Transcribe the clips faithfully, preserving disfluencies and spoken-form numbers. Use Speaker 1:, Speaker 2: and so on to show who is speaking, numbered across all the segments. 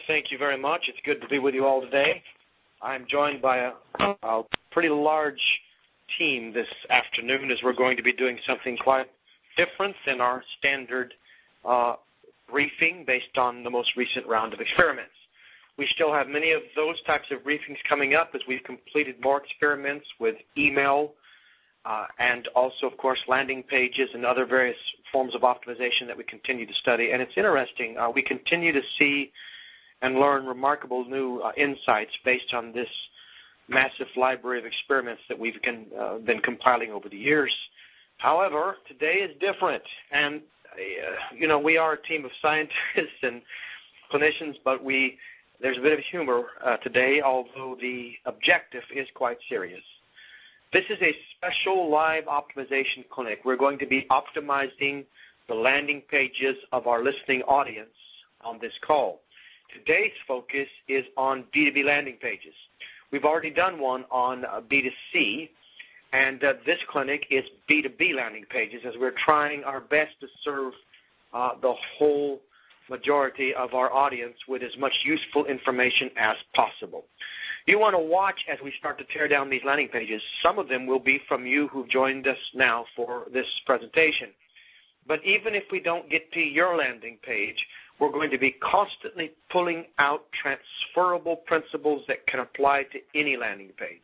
Speaker 1: Thank you very much. It's good to be with you all today. I'm joined by a, a pretty large team this afternoon as we're going to be doing something quite different than our standard uh, briefing based on the most recent round of experiments. We still have many of those types of briefings coming up as we've completed more experiments with email uh, and also, of course, landing pages and other various forms of optimization that we continue to study. And it's interesting. Uh, we continue to see and learn remarkable new uh, insights based on this massive library of experiments that we've can, uh, been compiling over the years. However, today is different. And, uh, you know, we are a team of scientists and clinicians, but we there's a bit of humor uh, today, although the objective is quite serious. This is a special live optimization clinic. We're going to be optimizing the landing pages of our listening audience on this call. Today's focus is on B two B landing pages. We've already done one on uh, B two C, and uh, this clinic is B two B landing pages as we're trying our best to serve uh, the whole majority of our audience with as much useful information as possible. You want to watch as we start to tear down these landing pages. Some of them will be from you who've joined us now for this presentation. But even if we don't get to your landing page, we're going to be constantly pulling out transferable principles that can apply to any landing page.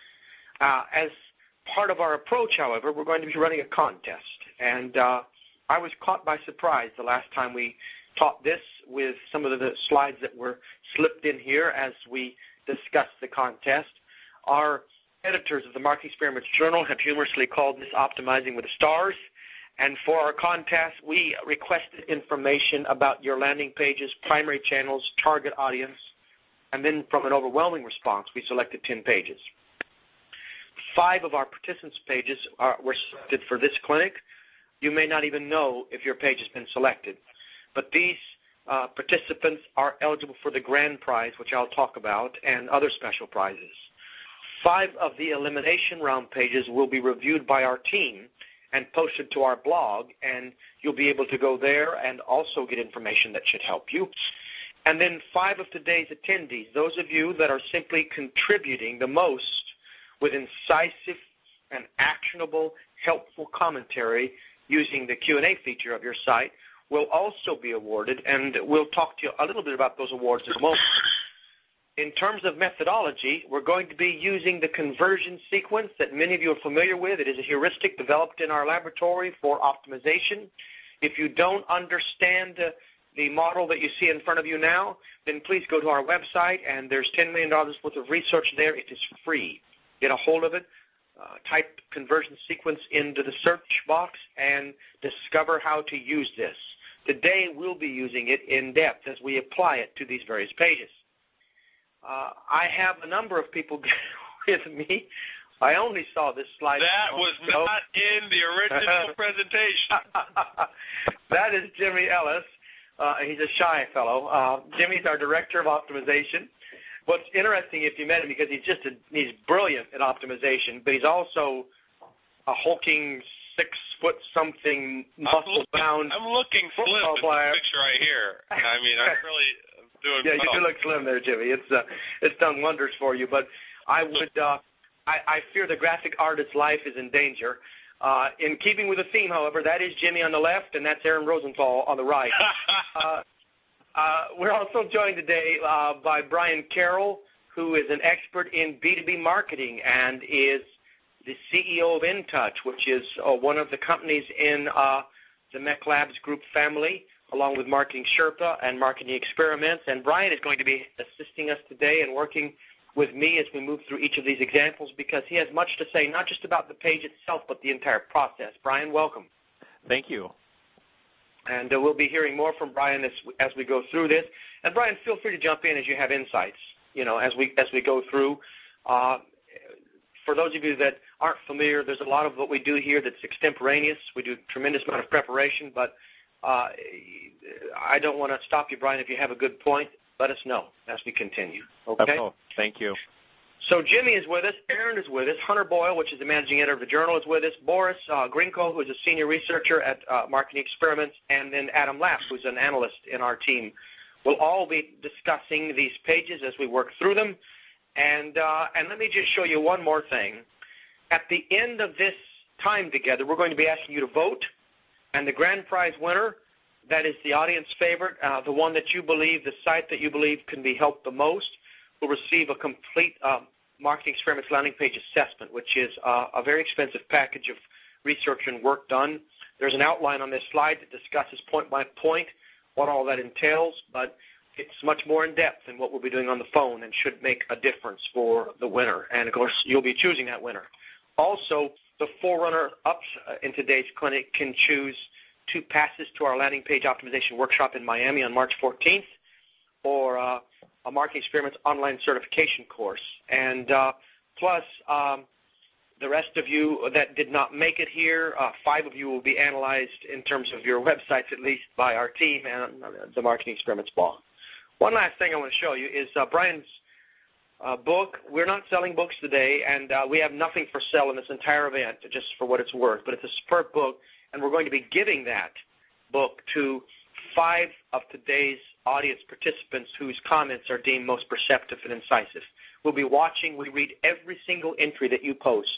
Speaker 1: Uh, as part of our approach, however, we're going to be running a contest. And uh, I was caught by surprise the last time we taught this with some of the slides that were slipped in here as we discussed the contest. Our editors of the Marketing Experiments Journal have humorously called this Optimizing with the Stars. And for our contest, we requested information about your landing pages, primary channels, target audience, and then from an overwhelming response, we selected ten pages. Five of our participants' pages are, were selected for this clinic. You may not even know if your page has been selected. But these uh, participants are eligible for the grand prize, which I'll talk about, and other special prizes. Five of the elimination round pages will be reviewed by our team and posted to our blog, and you'll be able to go there and also get information that should help you. And then five of today's attendees, those of you that are simply contributing the most with incisive and actionable, helpful commentary using the Q and A feature of your site, will also be awarded, and we'll talk to you a little bit about those awards in a moment. In terms of methodology, we're going to be using the conversion sequence that many of you are familiar with. It is a heuristic developed in our laboratory for optimization. If you don't understand uh, the model that you see in front of you now, then please go to our website, and there's ten million dollars worth of research there. It is free. Get a hold of it. Uh, type conversion sequence into the search box and discover how to use this. Today, we'll be using it in depth as we apply it to these various pages. Uh, I have a number of people with me. I only saw this slide.
Speaker 2: That was not in the original presentation.
Speaker 1: That is Jimmy Ellis. Uh, he's a shy fellow. Uh, Jimmy's our director of optimization. What's interesting, if you met him, because he's just a, he's brilliant at optimization, but he's also a hulking six-foot-something, muscle-bound
Speaker 2: I'm looking slim in the picture right here. I mean, I'm really doing
Speaker 1: Yeah,
Speaker 2: well.
Speaker 1: you do look slim there, Jimmy. It's uh, it's done wonders for you. But I would, uh, I, I fear the graphic artist's life is in danger. Uh, in keeping with the theme, however, that is Jimmy on the left, and that's Aaron Rosenthal on the right. uh, uh, we're also joined today uh, by Brian Carroll, who is an expert in B two B marketing and is the C E O of InTouch, which is uh, one of the companies in uh, the MECLabs group family, along with Marketing Sherpa and Marketing Experiments. And Brian is going to be assisting us today and working with me as we move through each of these examples because he has much to say, not just about the page itself, but the entire process. Brian, welcome.
Speaker 3: Thank you.
Speaker 1: And uh, we'll be hearing more from Brian as, as we go through this. And Brian, feel free to jump in as you have insights, you know, as we as we go through. Uh, for those of you that aren't familiar, there's a lot of what we do here that's extemporaneous. We do a tremendous amount of preparation, but uh, I don't want to stop you, Brian. If you have a good point, let us know as we continue. Okay?
Speaker 3: Oh, thank you.
Speaker 1: So Jimmy is with us. Aaron is with us. Hunter Boyle, which is the managing editor of the journal, is with us. Boris uh, Grinko, who is a senior researcher at uh, Marketing Experiments, and then Adam Lapp, who's an analyst in our team, We'll all be discussing these pages as we work through them. And, uh, and let me just show you one more thing. At the end of this time together, we're going to be asking you to vote. And the grand prize winner, that is the audience favorite, uh, the one that you believe, the site that you believe can be helped the most, will receive a complete uh, Marketing Experiments landing page assessment, which is uh, a very expensive package of research and work done. There's an outline on this slide that discusses point by point what all that entails, but it's much more in-depth than what we'll be doing on the phone and should make a difference for the winner. And, of course, you'll be choosing that winner. Also, the four runner-ups in today's clinic can choose two passes to our landing page optimization workshop in Miami on March fourteenth, or uh, a Marketing Experiments online certification course. And uh, plus, um, the rest of you that did not make it here, uh, five of you will be analyzed in terms of your websites, at least, by our team and the Marketing Experiments blog. One last thing I want to show you is uh, Brian's uh, book. We're not selling books today, and uh, we have nothing for sale in this entire event, just for what it's worth. But it's a superb book, and we're going to be giving that book to five of today's audience participants whose comments are deemed most perceptive and incisive. We'll be watching. We read every single entry that you post,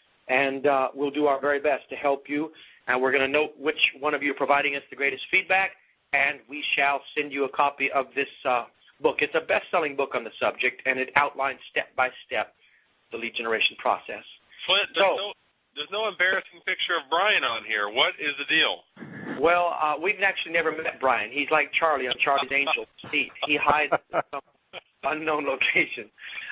Speaker 1: and uh, we'll do our very best to help you. And we're going to note which one of you are providing us the greatest feedback, and we shall send you a copy of this uh, book. It's a best-selling book on the subject, and it outlines step-by-step the lead generation process.
Speaker 2: Flint, there's, so, no, there's no embarrassing picture of Brian on here. What is the deal?
Speaker 1: Well, uh, we've actually never met Brian. He's like Charlie on Charlie's Angels. He, he hides in some unknown location.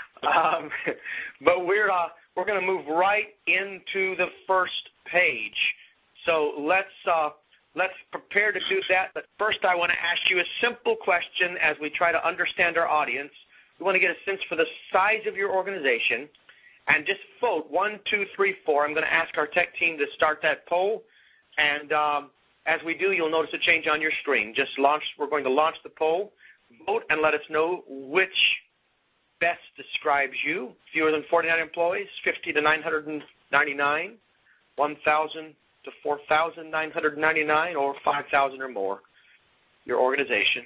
Speaker 1: Um, but we're uh, we're going to move right into the first page. So let's uh, let's prepare to do that. But first, I want to ask you a simple question as we try to understand our audience. We want to get a sense for the size of your organization, and just vote one, two, three, four. I'm going to ask our tech team to start that poll, and um, as we do, you'll notice a change on your screen. Just launch. We're going to launch the poll. Vote and let us know which best describes you. Fewer than forty-nine employees, fifty to nine hundred ninety-nine, one thousand to four thousand nine hundred ninety-nine, or five thousand or more, your organization.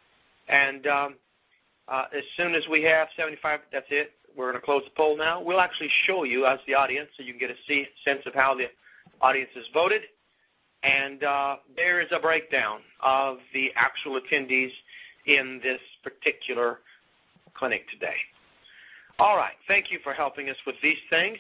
Speaker 1: And um, uh, as soon as we have seventy-five, that's it. We're going to close the poll now. We'll actually show you as the audience so you can get a see, sense of how the audience has voted. And uh, there is a breakdown of the actual attendees in this particular clinic today. All right. Thank you for helping us with these things.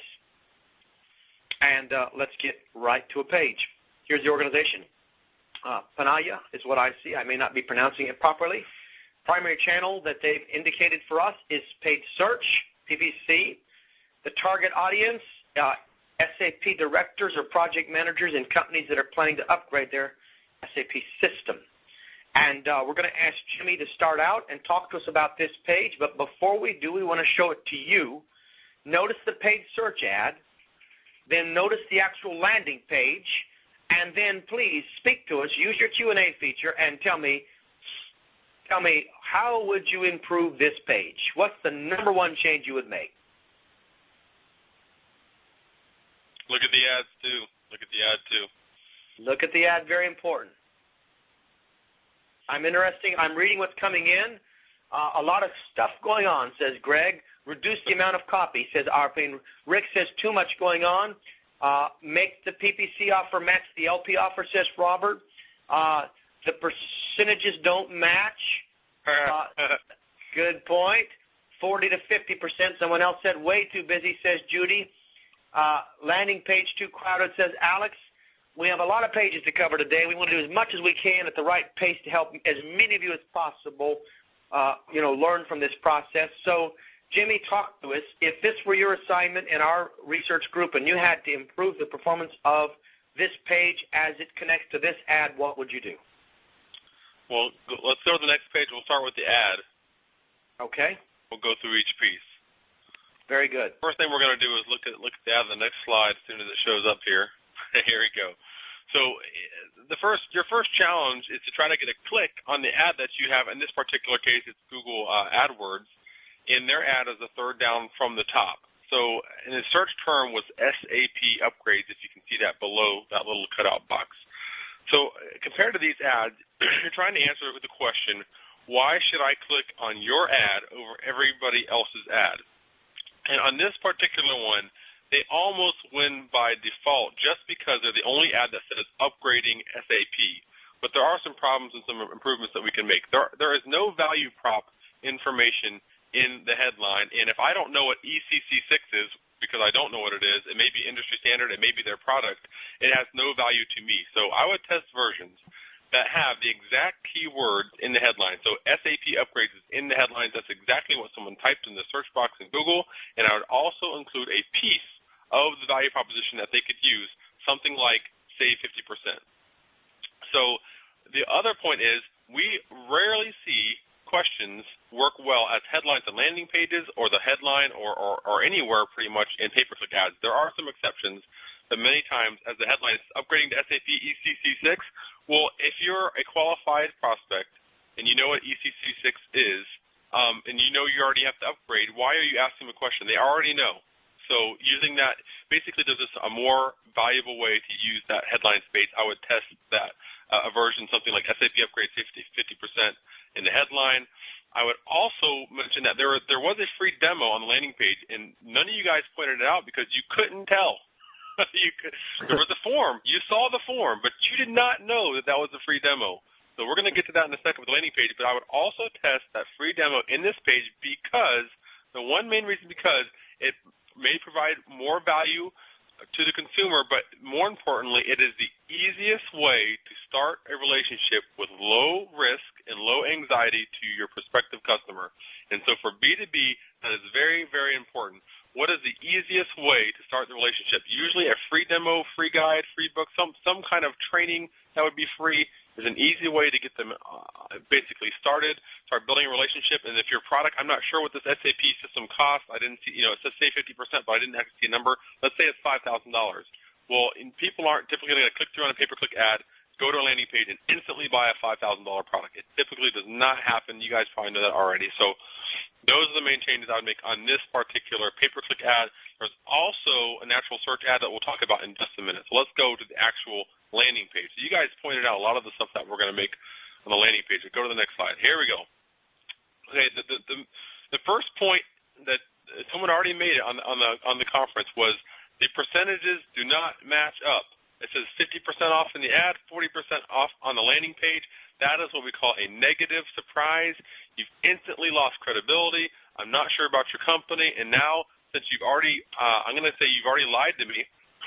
Speaker 1: And uh, let's get right to a page. Here's the organization. Uh, Panaya is what I see. I may not be pronouncing it properly. Primary channel that they've indicated for us is paid search, P P C. The target audience, uh, S A P directors or project managers in companies that are planning to upgrade their S A P system. And uh, we're going to ask Jimmy to start out and talk to us about this page. But before we do, we want to show it to you. Notice the paid search ad. Then notice the actual landing page. And then please speak to us. Use your Q and A feature and tell me, tell me how would you improve this page? What's the number one change you would make?
Speaker 2: Look at the ads, too. Look at the ad, too.
Speaker 1: Look at the ad. Very important. I'm interesting. I'm reading what's coming in. Uh, a lot of stuff going on, says Greg. Reduce the amount of copy, says Arpine. Rick says too much going on. Uh, make the P P C offer match the L P offer, says Robert. Uh, the percentages don't match. Uh, good point. forty to fifty percent. Someone else said way too busy, says Judy. Uh, landing page too crowded, says Alex. We have a lot of pages to cover today. We want to do as much as we can at the right pace to help as many of you as possible, uh, you know, learn from this process. So, Jimmy, talk to us. If this were your assignment in our research group and you had to improve the performance of this page as it connects to this ad, what would you do?
Speaker 2: Well, let's go to the next page. We'll start with the ad.
Speaker 1: Okay.
Speaker 2: We'll go through each piece.
Speaker 1: Very good.
Speaker 2: First thing we're going to do is look at look at the ad on the next slide as soon as it shows up here. Here we go. So the first, your first challenge is to try to get a click on the ad that you have. In this particular case, it's Google uh, AdWords. In their ad is the third down from the top. So in the search term was S A P upgrades, if you can see that below that little cutout box. So compared to these ads, you're trying to answer with the question, why should I click on your ad over everybody else's ad? And on this particular one, they almost win by default just because they're the only ad that says upgrading S A P. But there are some problems and some improvements that we can make. There, there is no value prop information in the headline, and if I don't know what E C C six is, because I don't know what it is, it may be industry standard, it may be their product, it has no value to me. So I would test versions that have the exact keywords in the headline. So S A P upgrades is in the headlines. That's exactly what someone typed in the search box in Google. And I would also include a piece of the value proposition that they could use, something like save fifty percent. So the other point is we rarely see questions work well as headlines on landing pages or the headline or, or, or anywhere pretty much in pay-per-click ads. There are some exceptions, but many times as the headline is upgrading to S A P E C C six, well, if you're a qualified prospect and you know what E C C six is, um, and you know you already have to upgrade, why are you asking them a question? They already know. So using that, basically there's just a more valuable way to use that headline space. I would test that uh, a version, something like S A P upgrade fifty percent in the headline. I would also mention that there, there was a free demo on the landing page, and none of you guys pointed it out because you couldn't tell. you could, there was a form. You saw the form, but you did not know that that was a free demo. So we're going to get to that in a second with the landing page, but I would also test that free demo in this page because the one main reason because it may provide more value to the consumer, but more importantly, it is the easiest way to start a relationship with low risk and low anxiety to your prospective customer. And so for B two B, that is very, very important. What is the easiest way to start the relationship? Usually a free demo, free guide, free book, some some kind of training that would be free is an easy way to get them uh, basically started, start building a relationship. And if your product, I'm not sure what this S A P system costs. I didn't see, you know, it says save fifty percent, but I didn't actually see a number. Let's say it's five thousand dollars. Well, and people aren't typically going to click through on a pay-per-click ad, go to a landing page, and instantly buy a five thousand dollars product. It typically does not happen. You guys probably know that already. So those are the main changes I would make on this particular pay-per-click ad. There's also a natural search ad that we'll talk about in just a minute. So let's go to the actual landing page. So you guys pointed out a lot of the stuff that we're going to make on the landing page. So go to the next slide. Here we go. Okay, the, the, the, the first point that someone already made it on, on, the, on the conference was the percentages do not match up. It says fifty percent off in the ad, forty percent off on the landing page. That is what we call a negative surprise. You've instantly lost credibility. I'm not sure about your company, and now since you've already, uh, I'm going to say you've already lied to me,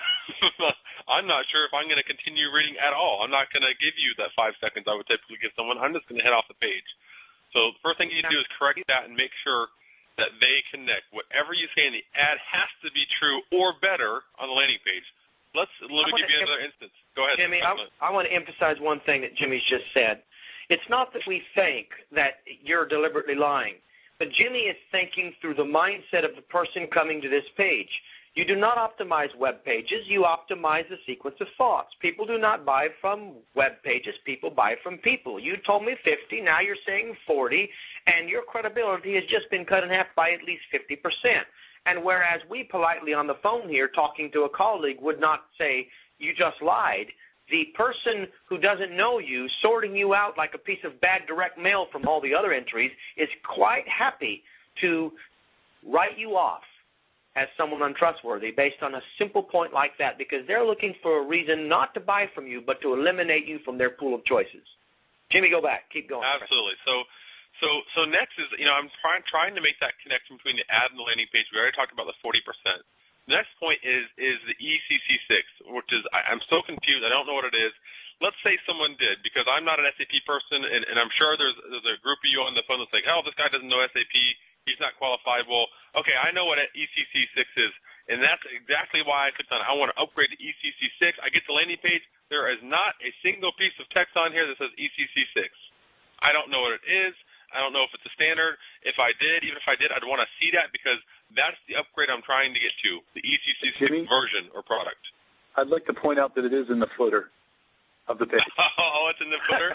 Speaker 2: I'm not sure if I'm going to continue reading at all. I'm not going to give you that five seconds I would typically give someone. I'm just going to head off the page. So the first thing you need to do is correct that and make sure that they connect. Whatever you say in the ad has to be true or better on the landing page. Let's let me give you another instance. Go ahead.
Speaker 1: Jimmy, I, I want to emphasize one thing that Jimmy's just said. It's not that we think that you're deliberately lying, but Jimmy is thinking through the mindset of the person coming to this page. You do not optimize web pages. You optimize the sequence of thoughts. People do not buy from web pages. People buy from people. You told me fifty. Now you're saying forty, and your credibility has just been cut in half by at least fifty percent. And whereas we politely on the phone here talking to a colleague would not say, you just lied, the person who doesn't know you, sorting you out like a piece of bad direct mail from all the other entries, is quite happy to write you off as someone untrustworthy based on a simple point like that, because they're looking for a reason not to buy from you but to eliminate you from their pool of choices. Jimmy, go back. Keep going.
Speaker 2: Absolutely. So so so next is, you know, I'm trying trying to make that connection between the ad and the landing page. We already talked about the forty percent. The next point is is the E C C six, which is, I, I'm so confused. I don't know what it is. Let's say someone did, because I'm not an S A P person, and, and I'm sure there's, there's a group of you on the phone that's like, oh, this guy doesn't know S A P. He's not qualified. Well, okay, I know what E C C six is, and that's exactly why I clicked on it. I want to upgrade to E C C six. I get to the landing page. There is not a single piece of text on here that says E C C six. I don't know what it is. I don't know if it's a standard. If I did, even if I did, I'd want to see that, because that's the upgrade I'm trying to get to, the E C C six
Speaker 3: Jimmy,
Speaker 2: version or product.
Speaker 3: I'd like to point out that it is in the footer of the page.
Speaker 2: Oh, it's in the footer?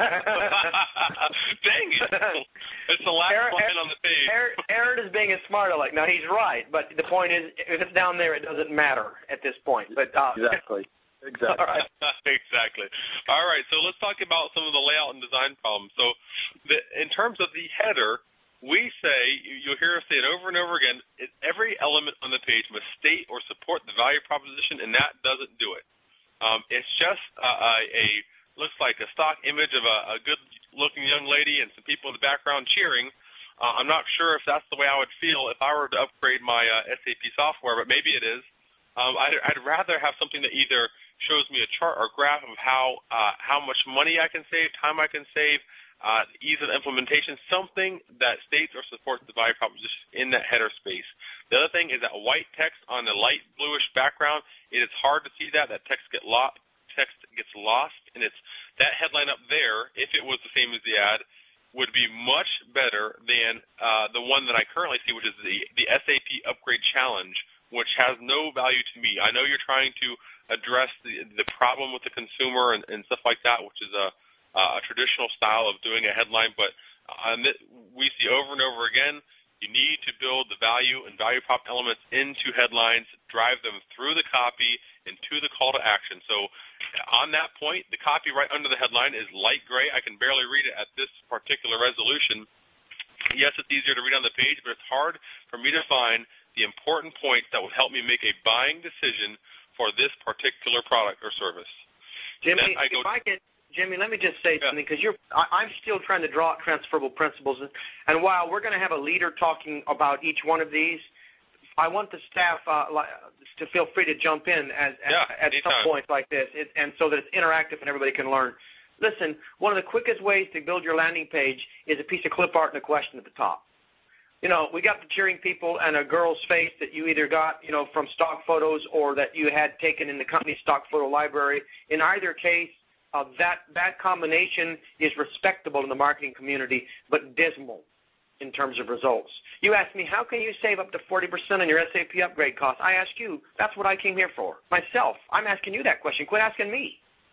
Speaker 2: Dang it. It's the last
Speaker 1: Aaron,
Speaker 2: line on the page.
Speaker 1: Aaron, Aaron is being a smart aleck. Now, he's right, but the point is, if it's down there, it doesn't matter at this point. But uh,
Speaker 3: Exactly. Exactly.
Speaker 1: All right.
Speaker 2: Exactly. All right, so let's talk about some of the layout and design problems. So the, in terms of the header, we say, you'll hear us say it over and over again, it, every element on the page must state or support the value proposition, and that doesn't do it. Um, it's just a, a, a looks like a stock image of a, a good-looking young lady and some people in the background cheering. Uh, I'm not sure if that's the way I would feel if I were to upgrade my uh, S A P software, but maybe it is. Um, I'd, I'd rather have something that either shows me a chart or graph of how uh, how much money I can save, time I can save, uh, ease of implementation, something that states or supports the value proposition in that header space. The other thing is that white text on the light bluish background, it is hard to see that. That text get lo- text gets lost, and it's that headline up there, if it was the same as the ad, would be much better than uh, the one that I currently see, which is the, the S A P Upgrade Challenge, which has no value to me. I know you're trying to address the the problem with the consumer and, and stuff like that, which is a, a traditional style of doing a headline, but on this, we see over and over again, you need to build the value and value prop elements into headlines, drive them through the copy and to the call to action. So on that point, the copy right under the headline is light gray. I can barely read it at this particular resolution. Yes, it's easier to read on the page, but it's hard for me to find the important points that would help me make a buying decision for this particular product or service.
Speaker 1: Jimmy,
Speaker 2: I go
Speaker 1: if I could, Jimmy, let me just say
Speaker 2: yeah.
Speaker 1: something, because you're. I, I'm still trying to draw out transferable principles, and, and while we're going to have a leader talking about each one of these, I want the staff uh, to feel free to jump in as,
Speaker 2: yeah,
Speaker 1: at, at some point like this, it, and so that it's interactive and everybody can learn. Listen, one of the quickest ways to build your landing page is a piece of clip art and a question at the top. You know, we got the cheering people and a girl's face that you either got, you know, from stock photos or that you had taken in the company stock photo library. In either case, uh, that that combination is respectable in the marketing community, but dismal in terms of results. You asked me, how can you save up to forty percent on your S A P upgrade costs? I ask you, that's what I came here for, myself. I'm asking you that question. Quit asking me.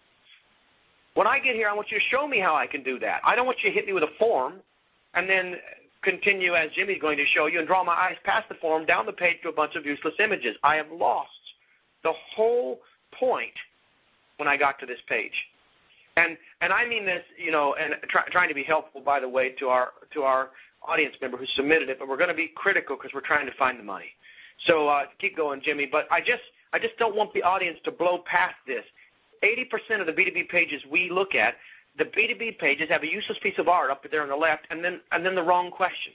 Speaker 1: When I get here, I want you to show me how I can do that. I don't want you to hit me with a form and then continue, as Jimmy's going to show you, and draw my eyes past the form down the page to a bunch of useless images. I have lost the whole point when I got to this page. And and I mean this, you know, and try, trying to be helpful, by the way, to our to our audience member who submitted it, but we're going to be critical because we're trying to find the money. So uh, keep going, Jimmy. But I just I just don't want the audience to blow past this. eighty percent of the B two B pages we look at, the B two B pages have a useless piece of art up there on the left, and then and then the wrong question.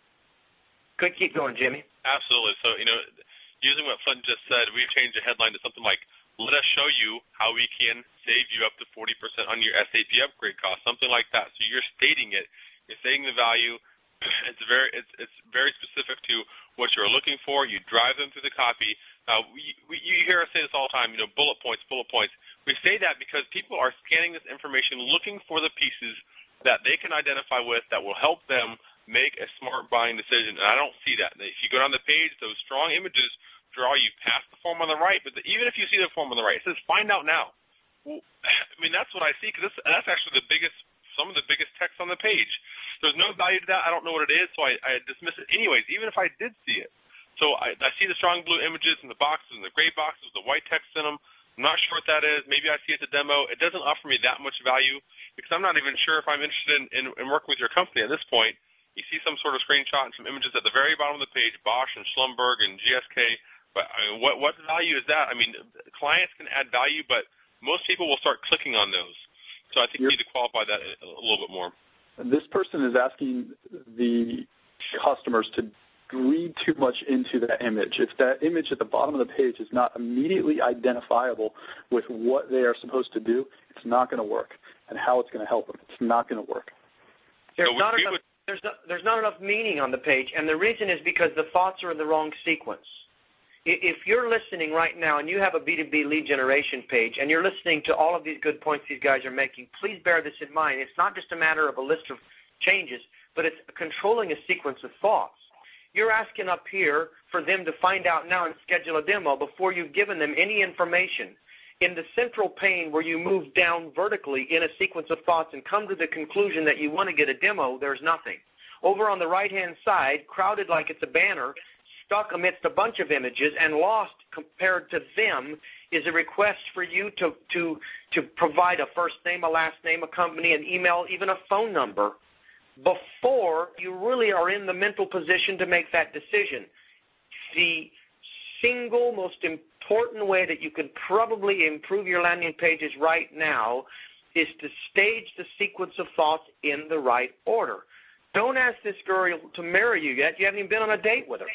Speaker 1: Could keep going, Jimmy.
Speaker 2: Absolutely. So, you know, using what Flint just said, we've changed the headline to something like, let us show you how we can save you up to forty percent on your S A P upgrade cost, something like that. So you're stating it. You're stating the value. It's very it's, it's very specific to what you're looking for. You drive them through the copy. Uh, we, we, you hear us say this all the time, you know, bullet points, bullet points. We say that because people are scanning this information looking for the pieces that they can identify with that will help them make a smart buying decision, and I don't see that. If you go down the page, those strong images draw you past the form on the right, but the, even if you see the form on the right, it says find out now. Well, I mean, that's what I see, because that's actually the biggest, some of the biggest text on the page. There's no value to that. I don't know what it is, so I, I dismiss it anyways, even if I did see it. So I, I see the strong blue images and the boxes and the gray boxes with the white text in them. I'm not sure what that is. Maybe I see it's a demo. It doesn't offer me that much value because I'm not even sure if I'm interested in, in, in working with your company at this point. You see some sort of screenshot and some images at the very bottom of the page, Bosch and Schlumberg and G S K. But I mean, what, what value is that? I mean, clients can add value, but most people will start clicking on those. So I think you need to qualify that a little bit more.
Speaker 3: This person is asking the customers to read too much into that image. If that image at the bottom of the page is not immediately identifiable with what they are supposed to do, it's not going to work. And how it's going to help them, it's not going to work.
Speaker 1: There's,
Speaker 2: so
Speaker 1: not
Speaker 2: we,
Speaker 1: enough,
Speaker 2: we would,
Speaker 1: there's, not, there's not enough meaning on the page, and the reason is because the thoughts are in the wrong sequence. If you're listening right now and you have a B two B lead generation page and you're listening to all of these good points these guys are making, please bear this in mind. It's not just a matter of a list of changes, but it's controlling a sequence of thoughts. You're asking up here for them to find out now and schedule a demo before you've given them any information. In the central pane where you move down vertically in a sequence of thoughts and come to the conclusion that you want to get a demo, there's nothing. Over on the right-hand side, crowded like it's a banner, stuck amidst a bunch of images and lost compared to them is a request for you to, to, to provide a first name, a last name, a company, an email, even a phone number before you really are in the mental position to make that decision. The single most important way that you can probably improve your landing pages right now is to stage the sequence of thoughts in the right order. Don't ask this girl to marry you yet. You haven't even been on a date with her.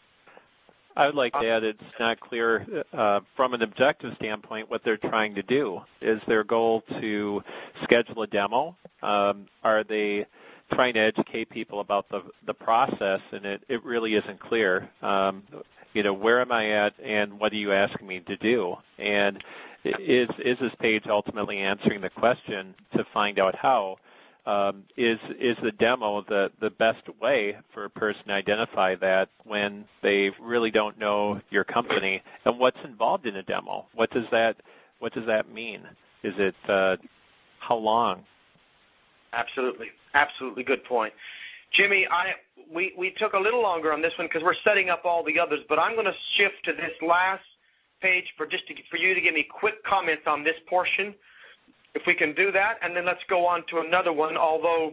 Speaker 4: I would like to add it's not clear uh, from an objective standpoint what they're trying to do. Is their goal to schedule a demo? Um, are they trying to educate people about the, the process? And it, it really isn't clear. Um, you know, where am I at and what are you asking me to do? And is, is this page ultimately answering the question to find out how? Um, is is the demo the, the best way for a person to identify that when they really don't know your company? And what's involved in a demo? What does that what does that mean? Is it uh, how long?
Speaker 1: Absolutely, absolutely good point, Jimmy. I we, we took a little longer on this one because we're setting up all the others, but I'm going to shift to this last page for just to, for you to give me quick comments on this portion. If we can do that, and then let's go on to another one, although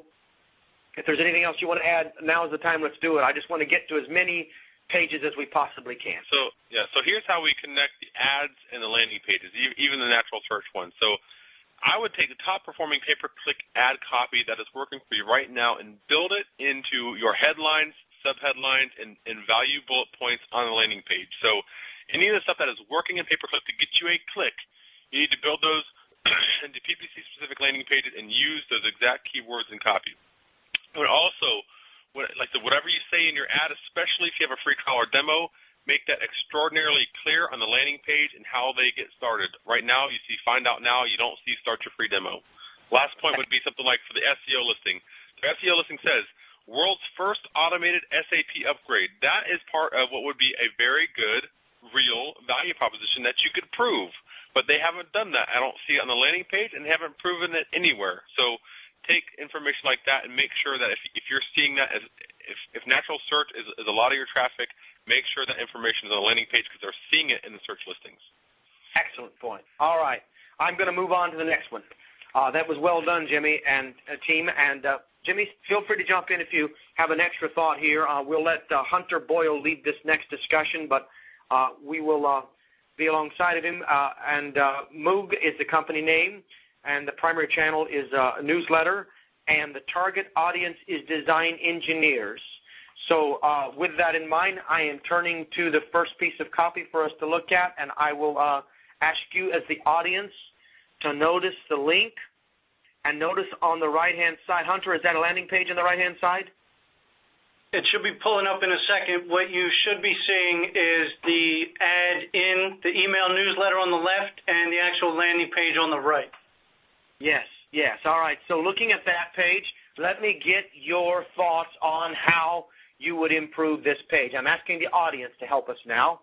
Speaker 1: if there's anything else you want to add, now is the time, let's do it. I just want to get to as many pages as we possibly can.
Speaker 2: So, yeah, so here's how we connect the ads and the landing pages, even the natural search one. So I would take the top-performing pay-per-click ad copy that is working for you right now and build it into your headlines, subheadlines, and, and value bullet points on the landing page. So any of the stuff that is working in pay-per-click to get you a click, you need to build those into P P C-specific landing pages and use those exact keywords and copy. But also, like the, whatever you say in your ad, especially if you have a free trial or demo, make that extraordinarily clear on the landing page and how they get started. Right now, you see find out now, you don't see start your free demo. Last point would be something like for the S E O listing. The S E O listing says, world's first automated S A P upgrade. That is part of what would be a very good, real value proposition that you could prove. But they haven't done that. I don't see it on the landing page, and they haven't proven it anywhere. So take information like that and make sure that if, if you're seeing that, as if, if natural search is, is a lot of your traffic, make sure that information is on the landing page because they're seeing it in the search listings.
Speaker 1: Excellent point. All right. I'm going to move on to the next one. Uh, that was well done, Jimmy and uh, team. And, uh, Jimmy, feel free to jump in if you have an extra thought here. Uh, we'll let uh, Hunter Boyle lead this next discussion, but uh, we will uh, – be alongside of him, uh, and uh, Moog is the company name, and the primary channel is uh, a newsletter, and the target audience is design engineers. So uh, with that in mind, I am turning to the first piece of copy for us to look at, and I will uh, ask you as the audience to notice the link, and notice on the right-hand side, Hunter, is that a landing page on the right-hand side?
Speaker 5: It should be pulling up in a second. What you should be seeing is the ad in the email newsletter on the left and the actual landing page on the right.
Speaker 1: Yes, yes. All right. So looking at that page, let me get your thoughts on how you would improve this page. I'm asking the audience to help us now.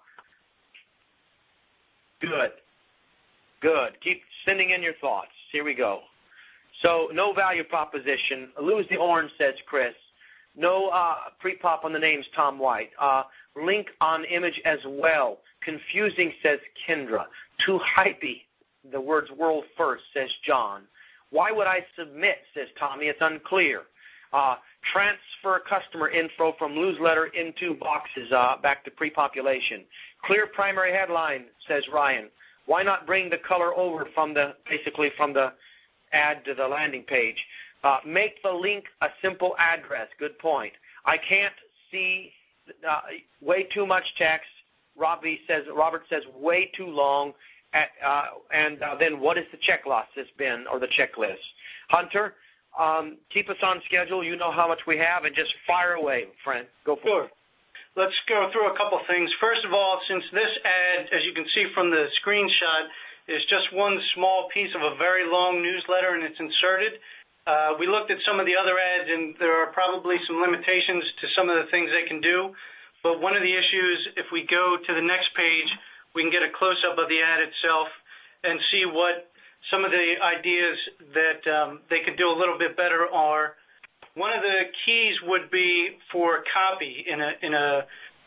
Speaker 1: Good. Good. Keep sending in your thoughts. Here we go. So no value proposition. Lose the orange, says Chris. No uh, pre-pop on the names, Tom White. Uh, link on image as well. Confusing, says Kendra. Too hypey. The words world first, says John. Why would I submit, says Tommy. It's unclear. Uh, transfer customer info from newsletter into boxes uh, back to pre-population. Clear primary headline, says Ryan. Why not bring the color over from the basically from the ad to the landing page? Uh, make the link a simple address. Good point. I can't see uh, way too much text. Robbie says, Robert says way too long. At, uh, and uh, then what is the checklist has been, or the checklist? Hunter, um, keep us on schedule. You know how much we have, and just fire away, friend. Go for
Speaker 5: sure.
Speaker 1: it.
Speaker 5: Let's go through a couple things. First of all, since this ad, as you can see from the screenshot, is just one small piece of a very long newsletter and it's inserted, Uh, we looked at some of the other ads, and there are probably some limitations to some of the things they can do. But one of the issues, if we go to the next page, we can get a close-up of the ad itself and see what some of the ideas that um, they could do a little bit better are. One of the keys would be for copy in a in a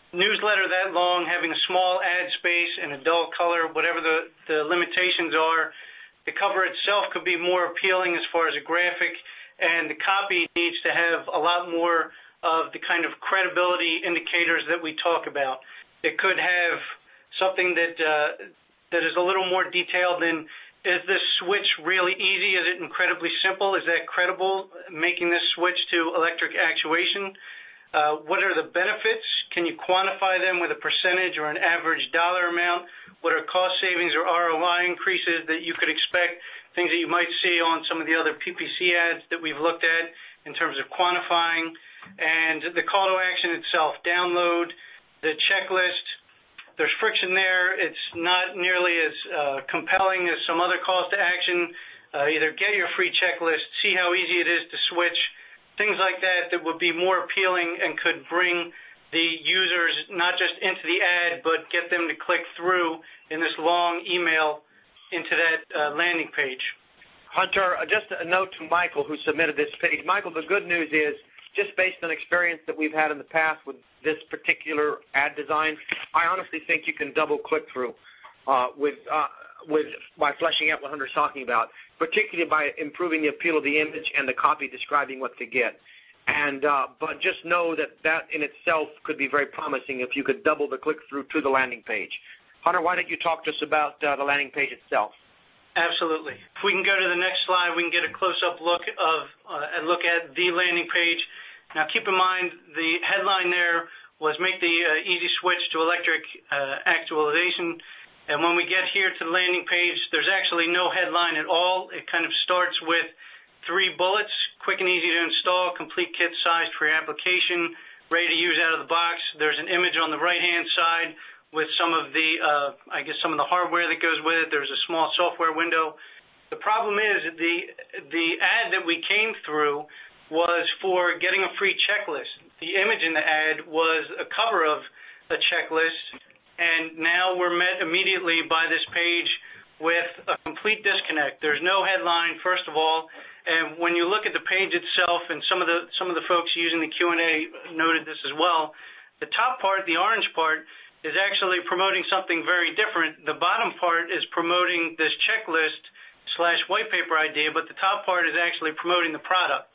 Speaker 5: newsletter that long, having a small ad space and a dull color, whatever the, the limitations are, the cover itself could be more appealing as far as a graphic, and the copy needs to have a lot more of the kind of credibility indicators that we talk about. It could have something that uh, that is a little more detailed than, is this switch really easy? Is it incredibly simple? Is that credible, making this switch to electric actuation? Uh, what are the benefits? Can you quantify them with a percentage or an average dollar amount? What are cost savings or R O I increases that you could expect, things that you might see on some of the other P P C ads that we've looked at in terms of quantifying? And the call to action itself, download the checklist. There's friction there. It's not nearly as uh, compelling as some other calls to action. Uh, either get your free checklist, see how easy it is to switch, things like that that would be more appealing and could bring the users not just into the ad, but get them to click through in this long email into that uh, landing page.
Speaker 1: Hunter, uh, just a note to Michael, who submitted this page. Michael, the good news is, just based on experience that we've had in the past with this particular ad design, I honestly think you can double click through uh, with uh, with by fleshing out what Hunter's talking about, particularly by improving the appeal of the image and the copy describing what to get. And uh, but just know that that in itself could be very promising if you could double the click through to the landing page. Hunter, why don't you talk to us about uh, the landing page itself?
Speaker 5: Absolutely. If we can go to the next slide, we can get a close-up look of uh, and look at the landing page. Now, keep in mind the headline there was make the uh, easy switch to electric uh, actualization. And when we get here to the landing page, there's actually no headline at all. It kind of starts with three bullets: quick and easy to install, complete kit sized for your application, ready to use out of the box. There's an image on the right-hand side with some of the, uh, I guess, some of the hardware that goes with it. There's a small software window. The problem is the the ad that we came through was for getting a free checklist. The image in the ad was a cover of a checklist, and now we're met immediately by this page with a complete disconnect. There's no headline, first of all, and when you look at the page itself, and some of the some of the folks using the Q and A noted this as well, the top part, the orange part, is actually promoting something very different. The bottom part is promoting this checklist slash white paper idea, but the top part is actually promoting the product.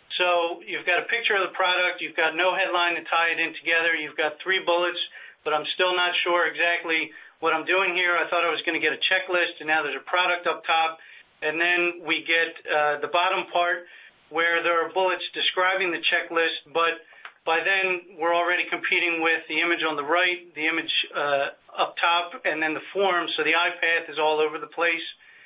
Speaker 5: So you've got a picture of the product, you've got no headline to tie it in together, you've got three bullets, but I'm still not sure exactly what I'm doing here. I thought I was going to get a checklist, and now there's a product up top, and then we get uh, the bottom part where there are bullets describing the checklist, but by then we're already competing with the image on the right, the image uh, up top, and then the form, so the iPath is all over the place.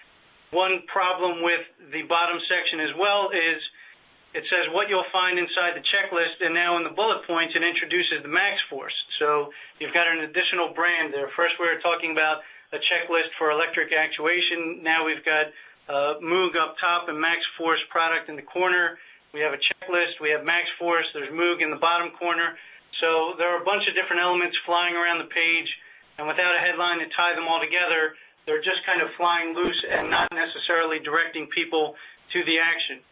Speaker 5: One problem with the bottom section as well is it says what you'll find inside the checklist, and now in the bullet points it introduces the MaxForce. So you've got an additional brand there. First we were talking about a checklist for electric actuation. Now we've got uh, Moog up top and MaxForce product in the corner. We have a checklist. We have MaxForce. There's Moog in the bottom corner. So there are a bunch of different elements flying around the page, and without a headline to tie them all together, they're just kind of flying loose and not necessarily directing people to the action.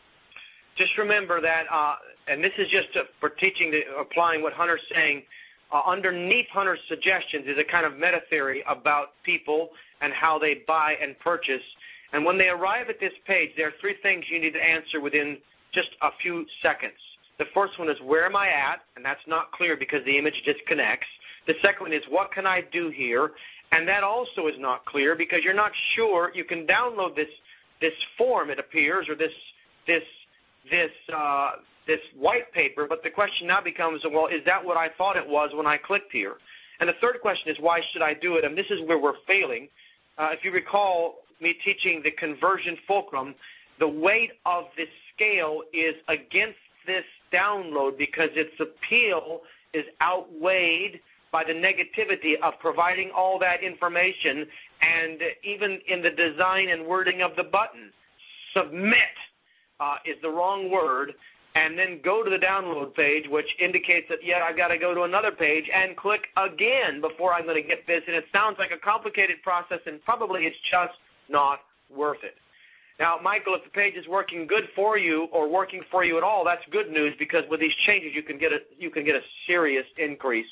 Speaker 1: Just remember that, uh, and this is just uh, for teaching, the, applying what Hunter's saying, uh, underneath Hunter's suggestions is a kind of meta theory about people and how they buy and purchase. And when they arrive at this page, there are three things you need to answer within just a few seconds. The first one is, where am I at? And that's not clear because the image disconnects. The second one is, what can I do here? And that also is not clear because you're not sure. You can download this this form, it appears, or this this this uh, this white paper, but the question now becomes, well, is that what I thought it was when I clicked here? And the third question is, why should I do it? And this is where we're failing. Uh, if you recall me teaching the conversion fulcrum, the weight of this scale is against this download because its appeal is outweighed by the negativity of providing all that information, and even in the design and wording of the button. Submit uh, is the wrong word, and then go to the download page, which indicates that, yeah, I've got to go to another page and click again before I'm going to get this. And it sounds like a complicated process, and probably it's just not worth it. Now, Michael, if the page is working good for you or working for you at all, that's good news, because with these changes you can get a, you can get a serious increase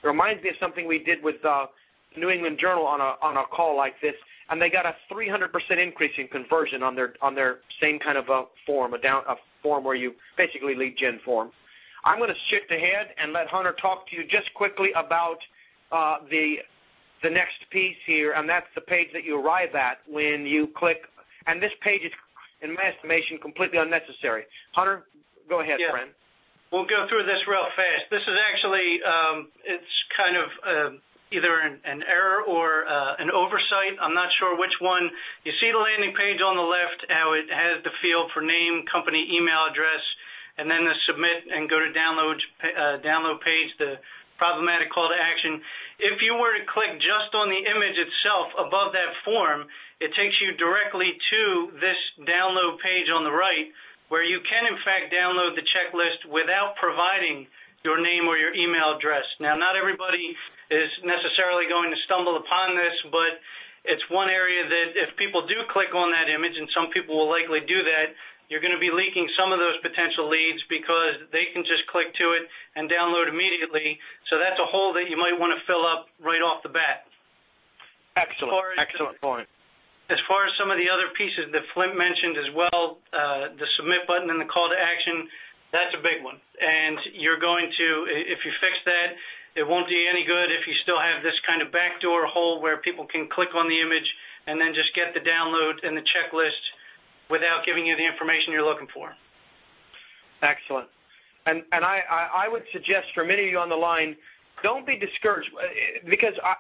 Speaker 1: It reminds me of something we did with uh, New England Journal on a on a call like this, and they got a three hundred percent increase in conversion on their on their same kind of a form, a down a form where you basically lead gen form. I'm going to shift ahead and let Hunter talk to you just quickly about uh, the the next piece here, and that's the page that you arrive at when you click. And this page is, in my estimation, completely unnecessary. Hunter, go ahead,
Speaker 5: yeah.
Speaker 1: friend.
Speaker 5: We'll go through this real fast. This is actually, um, it's kind of uh, either an, an error or uh, an oversight. I'm not sure which one. You see the landing page on the left, how it has the field for name, company, email address, and then the submit and go to download, uh, download page, the problematic call to action. If you were to click just on the image itself above that form, it takes you directly to this download page on the right, where you can, in fact, download the checklist without providing your name or your email address. Now, not everybody is necessarily going to stumble upon this, but it's one area that if people do click on that image, and some people will likely do that, you're going to be leaking some of those potential leads because they can just click to it and download immediately. So that's a hole that you might want to fill up right off the bat.
Speaker 1: Excellent. Excellent
Speaker 5: the,
Speaker 1: point.
Speaker 5: As far as some of the other pieces that Flint mentioned as well, uh, the submit button and the call to action, that's a big one. And you're going to, if you fix that, it won't do you any good if you still have this kind of backdoor hole where people can click on the image and then just get the download and the checklist without giving you the information you're looking for.
Speaker 1: Excellent. And and I, I, I would suggest for many of you on the line, don't be discouraged because I,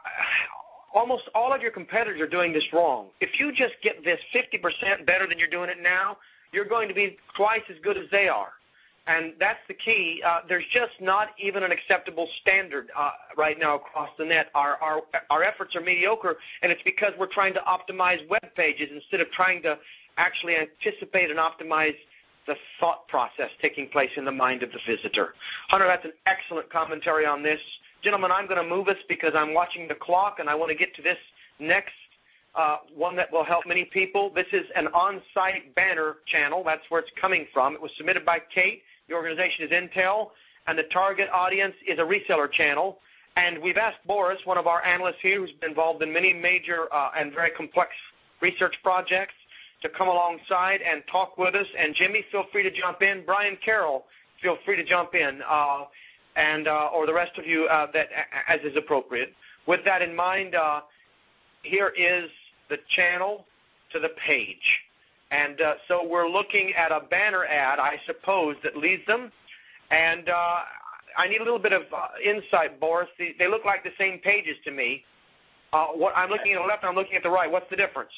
Speaker 1: almost all of your competitors are doing this wrong. If you just get this fifty percent better than you're doing it now, you're going to be twice as good as they are. And that's the key. Uh, there's just not even an acceptable standard uh, right now across the net. Our, our, our efforts are mediocre, and it's because we're trying to optimize web pages instead of trying to actually anticipate and optimize the thought process taking place in the mind of the visitor. Hunter, that's an excellent commentary on this. Gentlemen, I'm going to move us because I'm watching the clock, and I want to get to this next uh, one that will help many people. This is an on-site banner channel. That's where it's coming from. It was submitted by Kate. The organization is Intel, and the target audience is a reseller channel. And we've asked Boris, one of our analysts here, who's been involved in many major uh, and very complex research projects, to come alongside and talk with us. And Jimmy, feel free to jump in. Brian Carroll, feel free to jump in, uh, and uh, or the rest of you uh, that as is appropriate. With that in mind, uh, here is the channel to the page. And uh, so we're looking at a banner ad, I suppose, that leads them. And uh, I need a little bit of uh, insight, Boris. They, they look like the same pages to me. Uh, what I'm looking at the left and I'm looking at the right. What's the difference?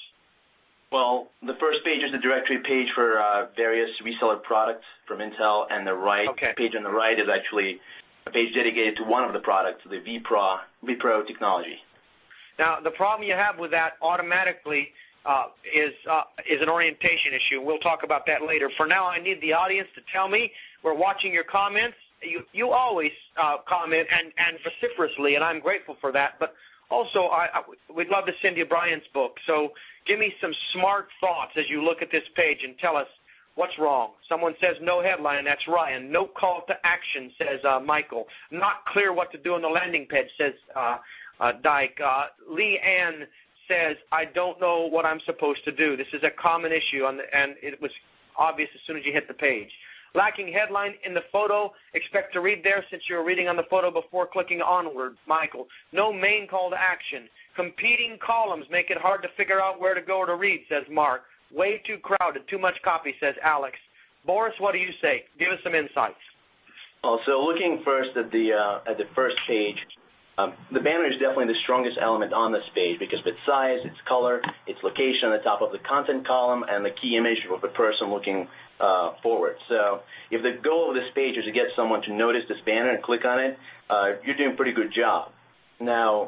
Speaker 6: Well, the first page is the directory page for uh, various reseller products from Intel, and the right
Speaker 1: okay.
Speaker 6: page on the right is actually a page dedicated to one of the products, the vPro, vPro technology.
Speaker 1: Now, the problem you have with that automatically uh, is uh, is an orientation issue. We'll talk about that later. For now, I need the audience to tell me. We're watching your comments. You you always uh, comment and, and vociferously, and I'm grateful for that. But also, I, I, we'd love to send you Brian's book. So give me some smart thoughts as you look at this page and tell us what's wrong. Someone says no headline. That's Ryan. No call to action, says uh, Michael. Not clear what to do on the landing page, says uh, uh, Dyke. Uh, Lee Ann says, I don't know what I'm supposed to do. This is a common issue, on the, and it was obvious as soon as you hit the page. Lacking headline in the photo. Expect to read there since you were reading on the photo before clicking onward, Michael. No main call to action. Competing columns make it hard to figure out where to go or to read, says Mark. Way too crowded, too much copy, says Alex. Boris, what do you say? Give us some insights.
Speaker 6: Well, so looking first at the uh, at the first page, um, the banner is definitely the strongest element on this page because of its size, its color, its location on the top of the content column, and the key image of the person looking uh, forward. So if the goal of this page is to get someone to notice this banner and click on it, uh, you're doing a pretty good job. Now,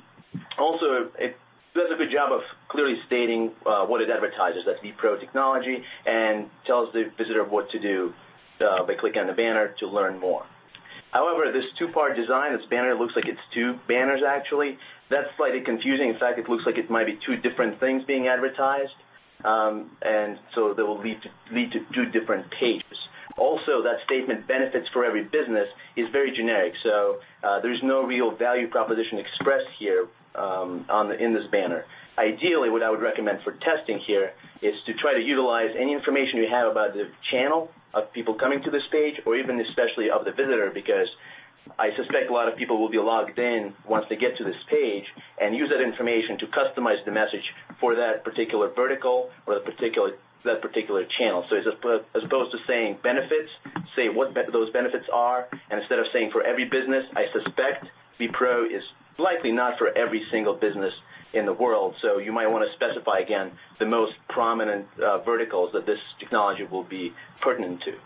Speaker 6: also, it does a good job of clearly stating uh, what it advertises. That's vPro technology, and tells the visitor what to do uh, by clicking on the banner to learn more. However, this two-part design, this banner looks like it's two banners actually. That's slightly confusing. In fact, it looks like it might be two different things being advertised, um, and so that will lead to, lead to two different pages. Also, that statement, benefits for every business, is very generic. So uh, there's no real value proposition expressed here um, on the, in this banner. Ideally, what I would recommend for testing here is to try to utilize any information you have about the channel of people coming to this page, or even especially of the visitor, because I suspect a lot of people will be logged in once they get to this page and use that information to customize the message for that particular vertical or the particular that particular channel. So as opposed to saying benefits, say what be- those benefits are, and instead of saying for every business, I suspect vPro is likely not for every single business in the world. So you might want to specify, again, the most prominent uh, verticals that this technology will be pertinent to.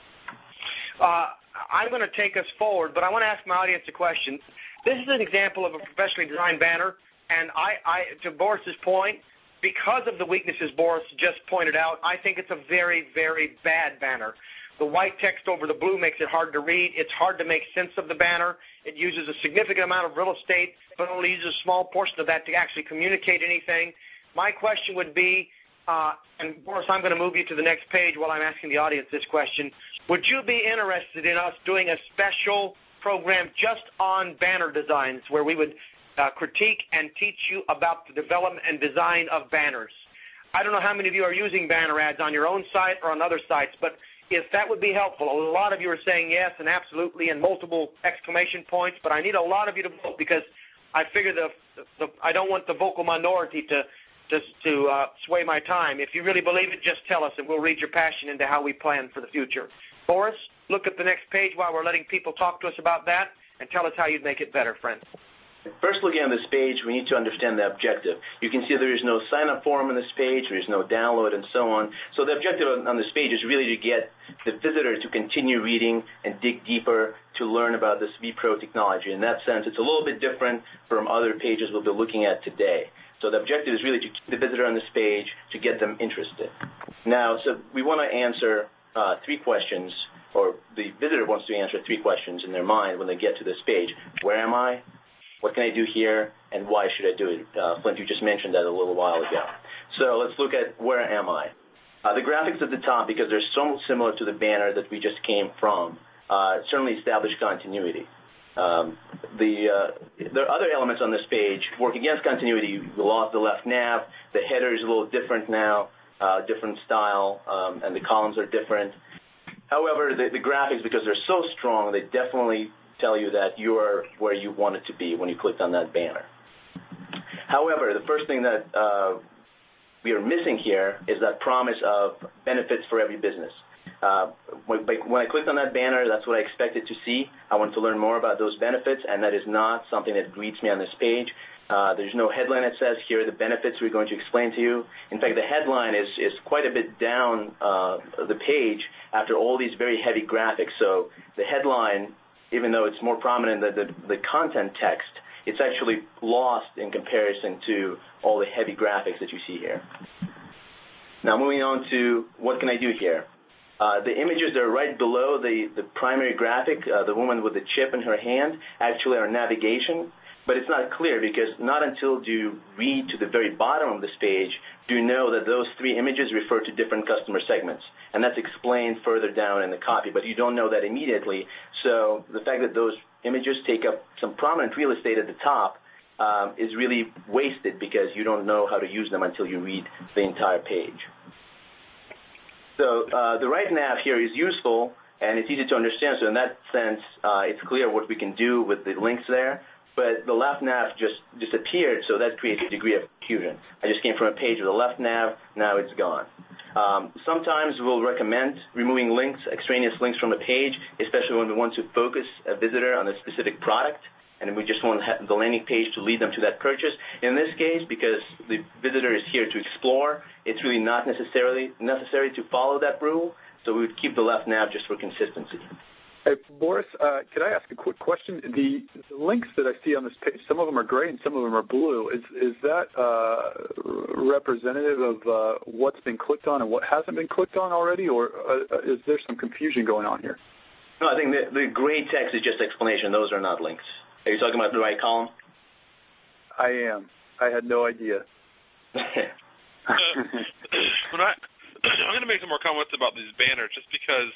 Speaker 1: Uh, I'm going to take us forward, but I want to ask my audience a question. This is an example of a professionally designed banner, and I, I to Boris's point, because of the weaknesses Boris just pointed out, I think it's a very, very bad banner. The white text over the blue makes it hard to read. It's hard to make sense of the banner. It uses a significant amount of real estate, but only uses a small portion of that to actually communicate anything. My question would be, uh, and Boris, I'm going to move you to the next page while I'm asking the audience this question. Would you be interested in us doing a special program just on banner designs where we would uh, critique and teach you about the development and design of banners? I don't know how many of you are using banner ads on your own site or on other sites, but if that would be helpful. A lot of you are saying yes and absolutely and multiple exclamation points, but I need a lot of you to vote because I figure the, the I don't want the vocal minority to to, to uh, sway my time. If you really believe it, just tell us, and we'll read your passion into how we plan for the future. Boris, look at the next page while we're letting people talk to us about that, and tell us how you'd make it better, friend.
Speaker 6: First, looking on this page, we need to understand the objective. You can see there is no sign-up form on this page, there is no download, and so on. So the objective on this page is really to get the visitor to continue reading and dig deeper to learn about this vPro technology. In that sense, it's a little bit different from other pages we'll be looking at today. So the objective is really to keep the visitor on this page, to get them interested. Now, so we want to answer uh, three questions, or the visitor wants to answer three questions in their mind when they get to this page. Where am I? What can I do here, and why should I do it? Uh, Flint, you just mentioned that a little while ago. So let's look at where am I. Uh, the graphics at the top, because they're so similar to the banner that we just came from, uh, certainly establish continuity. Um, the, uh, there are other elements on this page work against continuity. We lost the left nav. The header is a little different now, uh, different style, um, and the columns are different. However, the, the graphics, because they're so strong, they definitely tell you that you are where you want it to be when you clicked on that banner. However, the first thing that uh, we are missing here is that promise of benefits for every business. Uh, when, when I clicked on that banner, that's what I expected to see. I wanted to learn more about those benefits, and that is not something that greets me on this page. Uh, there's no headline that says, here are the benefits we're going to explain to you. In fact, the headline is, is quite a bit down uh, the page after all these very heavy graphics. So the headline, even though it's more prominent than the, the content text, it's actually lost in comparison to all the heavy graphics that you see here. Now moving on to what can I do here. Uh, the images that are right below the, the primary graphic, uh, the woman with the chip in her hand, actually are navigation, but it's not clear because not until you read to the very bottom of this page do you know that those three images refer to different customer segments. And that's explained further down in the copy, but you don't know that immediately. So the fact that those images take up some prominent real estate at the top um, is really wasted because you don't know how to use them until you read the entire page. So uh, the right nav here is useful, and it's easy to understand. So in that sense, uh, it's clear what we can do with the links there. But the left nav just disappeared, so that creates a degree of confusion. I just came from a page with a left nav. Now it's gone. Um, sometimes we'll recommend removing links, extraneous links from a page, especially when we want to focus a visitor on a specific product, and we just want the landing page to lead them to that purchase. In this case, because the visitor is here to explore, it's really not necessarily necessary to follow that rule, so we would keep the left nav just for consistency.
Speaker 3: Hey, Boris, uh, could I ask a quick question? The, the links that I see on this page, some of them are gray and some of them are blue. Is is that uh, representative of uh, what's been clicked on and what hasn't been clicked on already, or uh, is there some confusion going on here?
Speaker 6: No, I think the, the gray text is just explanation. Those are not links. Are you talking about the right column?
Speaker 3: I am. I had no idea.
Speaker 2: uh, when I, I'm going to make some more comments about these banners just because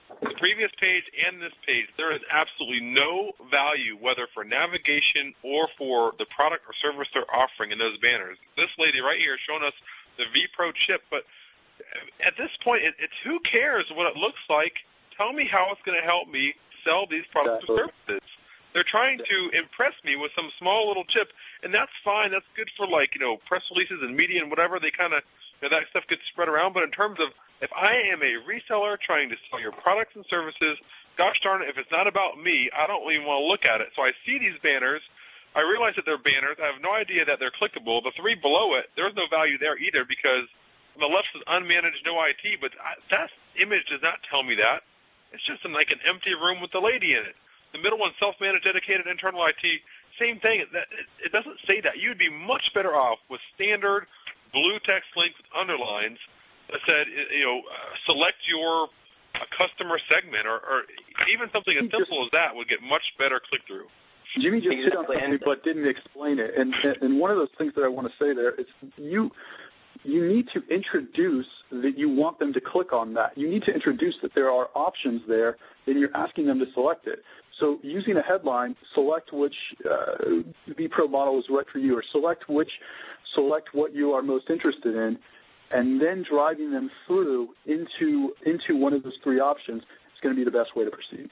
Speaker 2: the previous page and this page, there is absolutely no value, whether for navigation or for the product or service they're offering in those banners. This lady right here is showing us the vPro chip, but at this point, it, it's who cares what it looks like? Tell me how it's going to help me sell these products
Speaker 3: exactly.
Speaker 2: or services. They're trying to impress me with some small little chip, and that's fine. That's good for, like, you know, press releases and media and whatever. They kind of, you know, that stuff gets spread around. But in terms of if I am a reseller trying to sell your products and services, gosh darn it, if it's not about me, I don't even want to look at it. So I see these banners. I realize that they're banners. I have no idea that they're clickable. The three below it, there's no value there either because on the left is unmanaged, no I T, but that image does not tell me that. It's just in like an empty room with the lady in it. The middle one, self-managed, dedicated, internal I T, same thing. It, it doesn't say that. You'd be much better off with standard blue text links with underlines that said, you know, uh, select your uh, customer segment, or, or even something as simple as that would get much better click-through.
Speaker 3: Jimmy just hit on something but didn't explain it. And, and one of those things that I want to say there is you you need to introduce that you want them to click on that. You need to introduce that there are options there, and you're asking them to select it. So using a headline, select which uh, vPro model is right for you, or select which, select what you are most interested in, and then driving them through into into one of those three options is going to be the best way to proceed.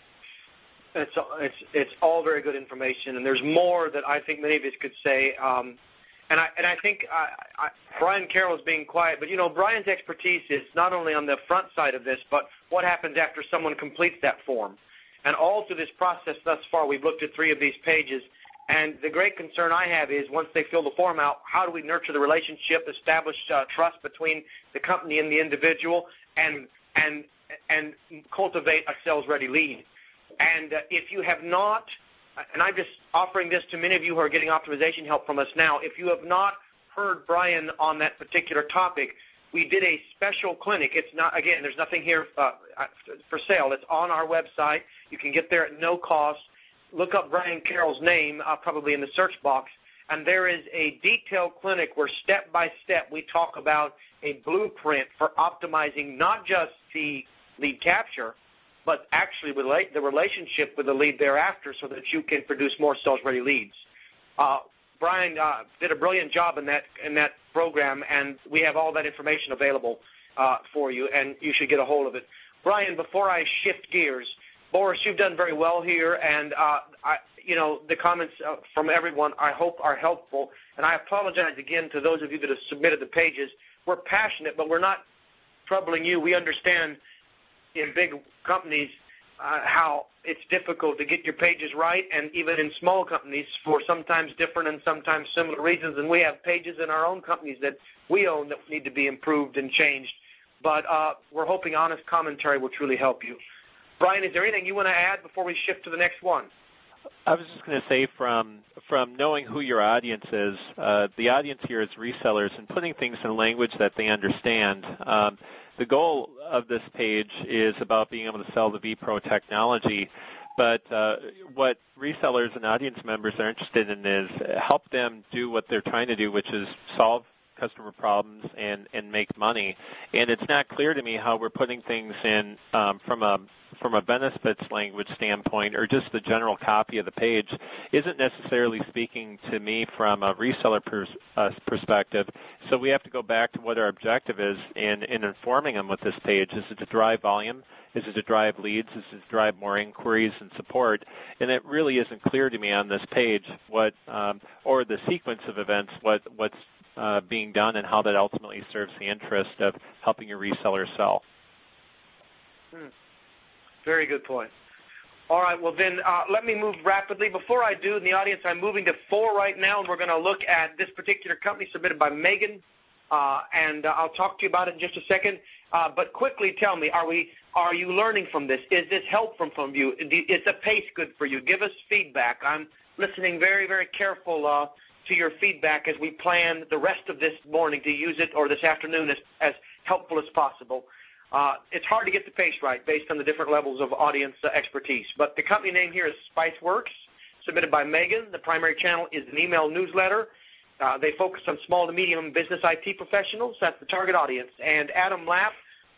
Speaker 1: It's it's it's all very good information, and there's more that I think many of us could say. Um, and I and I think I, I, Brian Carroll is being quiet, but you know Brian's expertise is not only on the front side of this, but what happens after someone completes that form. And all through this process thus far, we've looked at three of these pages, and the great concern I have is once they fill the form out, how do we nurture the relationship, establish uh, trust between the company and the individual, and and and cultivate a sales-ready lead. And uh, if you have not, and I'm just offering this to many of you who are getting optimization help from us now, if you have not heard Brian on that particular topic, we did a special clinic. It's not, again, there's nothing here uh, for sale. It's on our website. You can get there at no cost. Look up Brian Carroll's name, uh, probably in the search box, and there is a detailed clinic where step by step we talk about a blueprint for optimizing not just the lead capture, but actually relate the relationship with the lead thereafter so that you can produce more sales-ready leads. Uh, Brian uh, did a brilliant job in that in that program, and we have all that information available uh, for you, and you should get a hold of it. Brian, before I shift gears, Boris, you've done very well here, and uh, I, you know the comments uh, from everyone I hope are helpful, and I apologize again to those of you that have submitted the pages. We're passionate, but we're not troubling you. We understand in big companies uh, how it's difficult to get your pages right, and even in small companies for sometimes different and sometimes similar reasons. And we have pages in our own companies that we own that need to be improved and changed. But uh, we're hoping honest commentary will truly help you. Brian, is there anything you want to add before we shift to the next one?
Speaker 4: I was just going to say from from knowing who your audience is, uh, the audience here is resellers, and putting things in language that they understand. Um, the goal of this page is about being able to sell the vPro technology, but uh, what resellers and audience members are interested in is help them do what they're trying to do, which is solve customer problems and, and make money. And it's not clear to me how we're putting things in um, from a from a benefits language standpoint, or just the general copy of the page isn't necessarily speaking to me from a reseller pers- uh, perspective. So we have to go back to what our objective is in, in informing them with this page. Is it to drive volume? Is it to drive leads? Is it to drive more inquiries and support? And it really isn't clear to me on this page what, um, or the sequence of events, what what's uh, being done and how that ultimately serves the interest of helping your reseller sell.
Speaker 1: Hmm. Very good point. All right, well then uh, let me move rapidly. Before I do, in the audience, I'm moving to four right now, and we're going to look at this particular company submitted by Megan, uh, and uh, I'll talk to you about it in just a second. Uh, but quickly tell me, are we are you learning from this? Is this helpful from you? Is the pace good for you? Give us feedback. I'm listening very, very careful uh, to your feedback as we plan the rest of this morning to use it, or this afternoon, as, as helpful as possible. Uh, it's hard to get the pace right based on the different levels of audience uh, expertise. But the company name here is SpiceWorks, submitted by Megan. The primary channel is an email newsletter. Uh, they focus on small to medium business I T professionals. That's the target audience. And Adam Lapp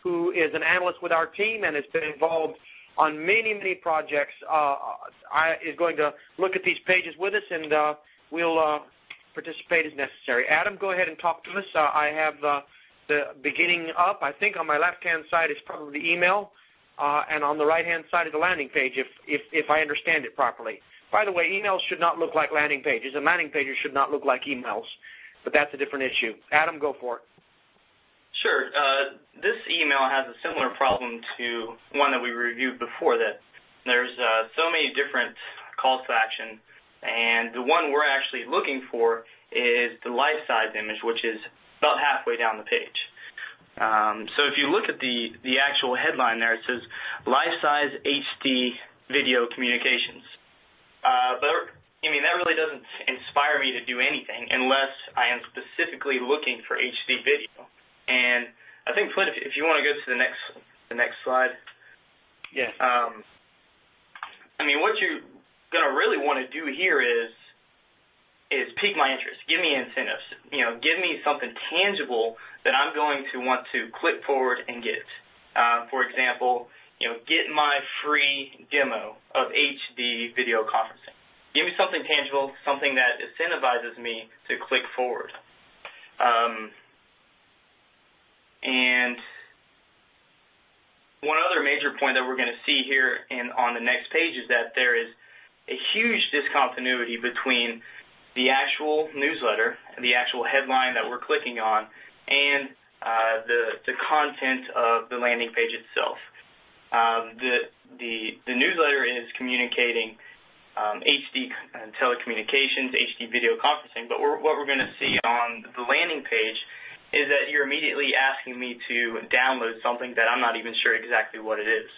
Speaker 1: who is an analyst with our team and has been involved on many, many projects, uh, I, is going to look at these pages with us, and uh, we'll uh, participate as necessary. Adam, go ahead and talk to us. Uh, I have uh, the beginning up. I think on my left-hand side is probably the email, uh, and on the right-hand side is the landing page, if, if, if I understand it properly. By the way, emails should not look like landing pages, and landing pages should not look like emails, but that's a different issue. Adam, go for it.
Speaker 7: Sure. Uh, this email has a similar problem to one that we reviewed before that. There's uh, so many different calls to action, and the one we're actually looking for is the life-size image, which is about halfway down the page. Um, so if you look at the, the actual headline there, it says life-size H D video communications. Uh, but, I mean, that really doesn't inspire me to do anything unless I am specifically looking for H D video. And I think, Flint, if, if you want to go to the next the next slide.
Speaker 1: Yes.
Speaker 7: Um, I mean, what you're going to really want to do here is is pique my interest. Give me incentives. You know, give me something tangible that I'm going to want to click forward and get. Uh, for example, you know, get my free demo of H D video conferencing. Give me something tangible, something that incentivizes me to click forward. Um, And one other major point that we're going to see here in, on the next page is that there is a huge discontinuity between the actual newsletter, the actual headline that we're clicking on, and uh, the, the content of the landing page itself. Um, the, the, the newsletter is communicating um, H D telecommunications, H D video conferencing, but we're, what we're going to see on the landing page is that you're immediately asking me to download something that I'm not even sure exactly what it is.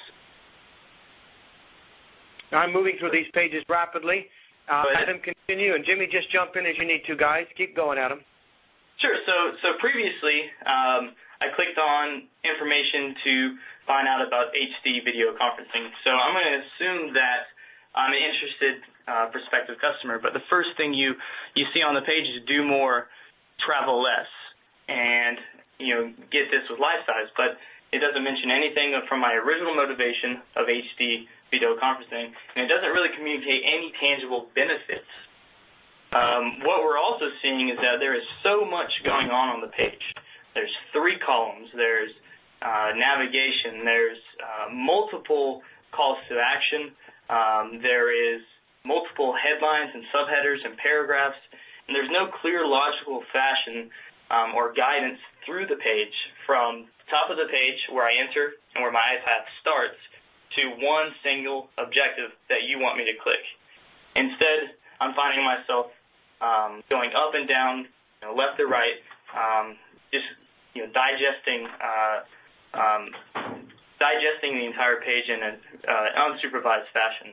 Speaker 1: I'm moving through these pages rapidly. Uh, Adam, continue, and Jimmy, just jump in as you need to, guys. Keep going, Adam.
Speaker 7: Sure. So, so previously, um, I clicked on information to find out about H D video conferencing. So I'm going to assume that I'm an interested uh, prospective customer, but the first thing you, you see on the page is do more, travel less. And, you know, get this with life size, but it doesn't mention anything from my original motivation of H D video conferencing, and it doesn't really communicate any tangible benefits. Um, what we're also seeing is that there is so much going on on the page. There's three columns. There's uh, navigation. There's uh, multiple calls to action. Um, there is multiple headlines and subheaders and paragraphs, and there's no clear logical fashion Um, or guidance through the page from top of the page where I enter and where my iPath starts to one single objective that you want me to click. Instead, I'm finding myself um, going up and down, you know, left to right, um, just you know, digesting uh, um, digesting the entire page in an uh, unsupervised fashion.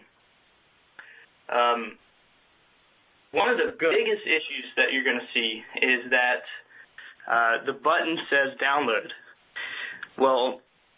Speaker 7: Um, one of the
Speaker 1: Good.
Speaker 7: biggest issues that you're going to see is that Uh, the button says download. Well,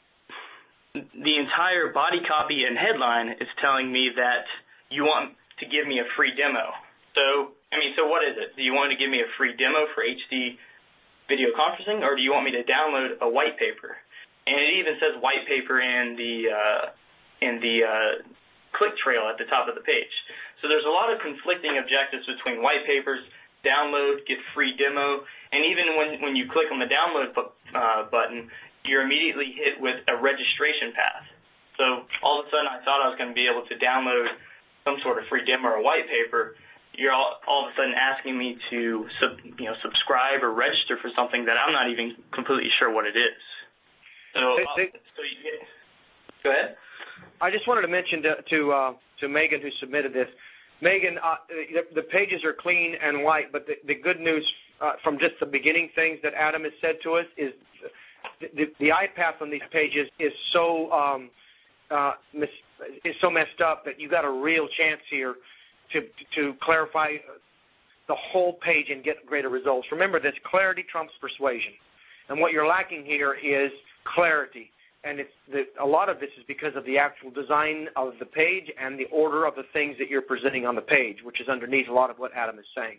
Speaker 7: the entire body copy and headline is telling me that you want to give me a free demo. So, I mean, so what is it? Do you want to give me a free demo for H D video conferencing, or do you want me to download a white paper? And it even says white paper in the uh, in the uh, click trail at the top of the page. So there's a lot of conflicting objectives between white papers, download, get free demo, and even when, when you click on the download bu uh, button, you're immediately hit with a registration path. So all of a sudden I thought I was going to be able to download some sort of free demo or white paper. You're all, all of a sudden asking me to sub, you know, subscribe or register for something that I'm not even completely sure what it is. So,
Speaker 1: They, they,
Speaker 7: so you get, go ahead.
Speaker 1: I just wanted to mention to to, uh, to Megan, who submitted this. Megan, uh, the, the pages are clean and white, but the, the good news uh, from just the beginning things that Adam has said to us is the, the, the iPath on these pages is so um, uh, mis is so messed up that you got a real chance here to to clarify the whole page and get greater results. Remember this: clarity trumps persuasion, and what you're lacking here is clarity. And it's the, a lot of this is because of the actual design of the page and the order of the things that you're presenting on the page, which is underneath a lot of what Adam is saying.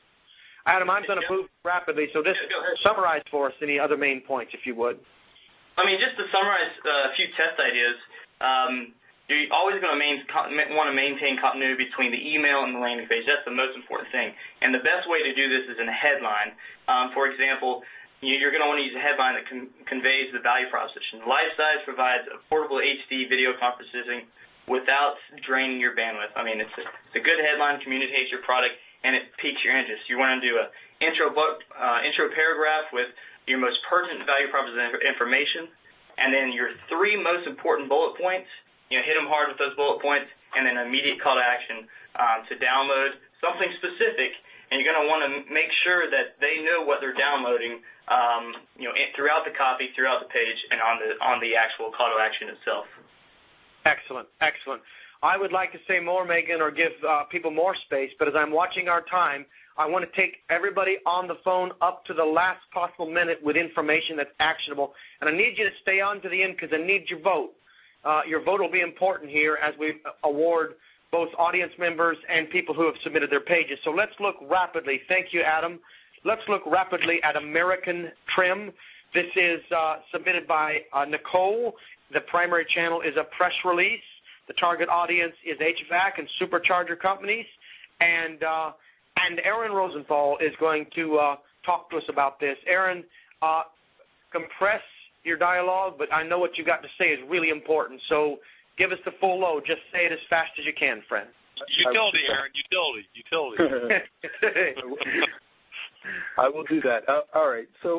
Speaker 1: Adam, I'm going to move rapidly, so just summarize for us any other main points, if you would.
Speaker 7: I mean, just to summarize uh, a few test ideas, um, you're always going to main, want to maintain continuity between the email and the landing page. That's the most important thing. And the best way to do this is in a headline. Um, for example, you're going to want to use a headline that con- conveys the value proposition. Lifesize provides affordable H D video conferencing without draining your bandwidth. I mean, it's a, it's a good headline, communicates your product, and it piques your interest. You want to do an intro book, uh, intro paragraph with your most pertinent value proposition information, and then your three most important bullet points. You know, hit them hard with those bullet points, and then an immediate call to action um, to download something specific. And you're going to want to make sure that they know what they're downloading, um, you know, throughout the copy, throughout the page, and on the on the actual call to action itself.
Speaker 1: Excellent, excellent. I would like to say more, Megan, or give uh, people more space, but as I'm watching our time, I want to take everybody on the phone up to the last possible minute with information that's actionable. And I need you to stay on to the end because I need your vote. Uh, your vote will be important here as we award both audience members and people who have submitted their pages. So let's look rapidly. Thank you, Adam. Let's look rapidly at American Trim. This is uh, submitted by uh, Nicole. The primary channel is a press release. The target audience is H V A C and supercharger companies. And uh, and Aaron Rosenthal is going to uh, talk to us about this. Aaron, uh, compress your dialogue, but I know what you got to say is really important. So give us the full load. Just say it as fast as you can, friend.
Speaker 2: Utility, Aaron. Utility. Utility.
Speaker 3: I will do that. Uh, all right. So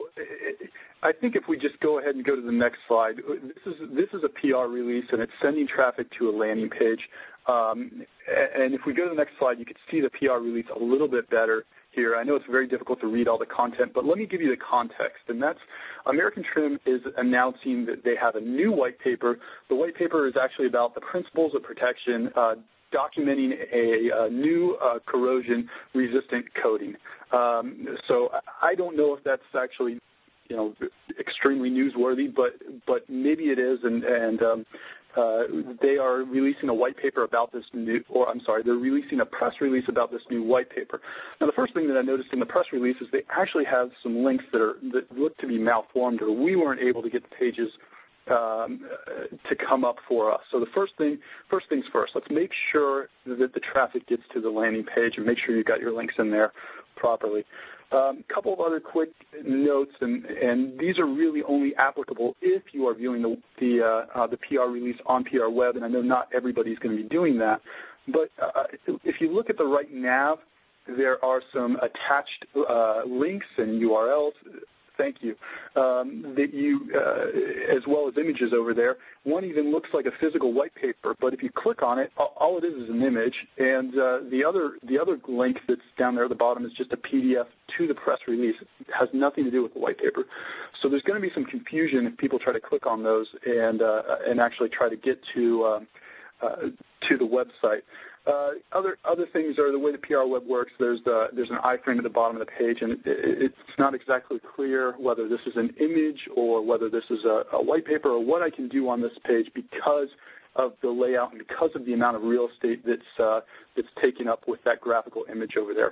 Speaker 3: I think if we just go ahead and go to the next slide, this is this is a P R release, and it's sending traffic to a landing page. Um, and if we go to the next slide, you can see the P R release a little bit better here. I know it's very difficult to read all the content, but let me give you the context. And that's American Trim is announcing that they have a new white paper. The white paper is actually about the principles of protection, uh, documenting a, a new uh, corrosion-resistant coating. Um, so I don't know if that's actually, you know, extremely newsworthy, but but maybe it is. And and um, uh, they are releasing a white paper about this new, or I'm sorry, they're releasing a press release about this new white paper. Now, the first thing that I noticed in the press release is they actually have some links that are that look to be malformed, or we weren't able to get the pages Um, to come up for us. So the first thing, first things first, let's make sure that the traffic gets to the landing page and make sure you've got your links in there properly. A um, couple of other quick notes, and, and these are really only applicable if you are viewing the the, uh, uh, the P R release on P R Web, and I know not everybody's going to be doing that. But uh, if you look at the right nav, there are some attached uh, links and U R Ls. Thank you. Um, that you, uh, as well as images over there. One even looks like a physical white paper, but if you click on it, all it is is an image. And uh, the other, the other link that's down there at the bottom is just a P D F to the press release. It has nothing to do with the white paper. So there's going to be some confusion if people try to click on those and uh, and actually try to get to um, uh, to the website. Uh, other other things are the way the P R Web works. There's the, there's an iframe at the bottom of the page, and it, it, it's not exactly clear whether this is an image or whether this is a, a white paper or what I can do on this page because of the layout and because of the amount of real estate that's uh, that's taken up with that graphical image over there.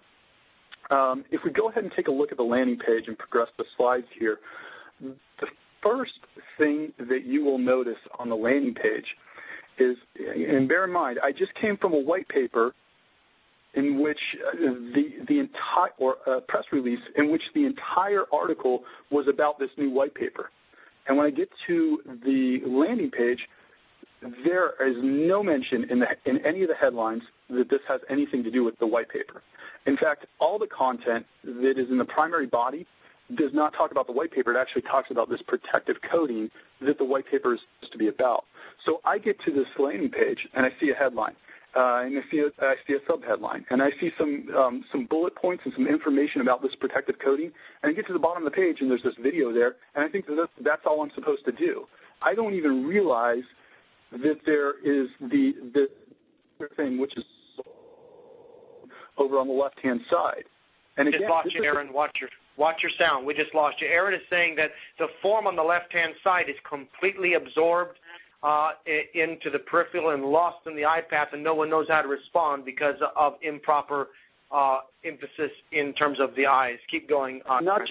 Speaker 3: Um, if we go ahead and take a look at the landing page and progress the slides here, the first thing that you will notice on the landing page is, and bear in mind, I just came from a white paper in which the the entire or a press release in which the entire article was about this new white paper. And when I get to the landing page, there is no mention in the in any of the headlines that this has anything to do with the white paper. In fact, all the content that is in the primary body does not talk about the white paper. It actually talks about this protective coating that the white paper is supposed to be about. So I get to this landing page, and I see a headline, uh, and I see a, I see a subheadline, and I see some um, some bullet points and some information about this protective coating, and I get to the bottom of the page, and there's this video there, and I think that that's all I'm supposed to do. I don't even realize that there is the the thing, which is over on the left-hand side. And again,
Speaker 1: just lost you, Aaron. Watch your watch your sound. We just lost you. Aaron is saying that the form on the left-hand side is completely absorbed uh, into the peripheral and lost in the eye path, and no one knows how to respond because of improper uh, emphasis in terms of the eyes. Keep going. On.
Speaker 3: Not just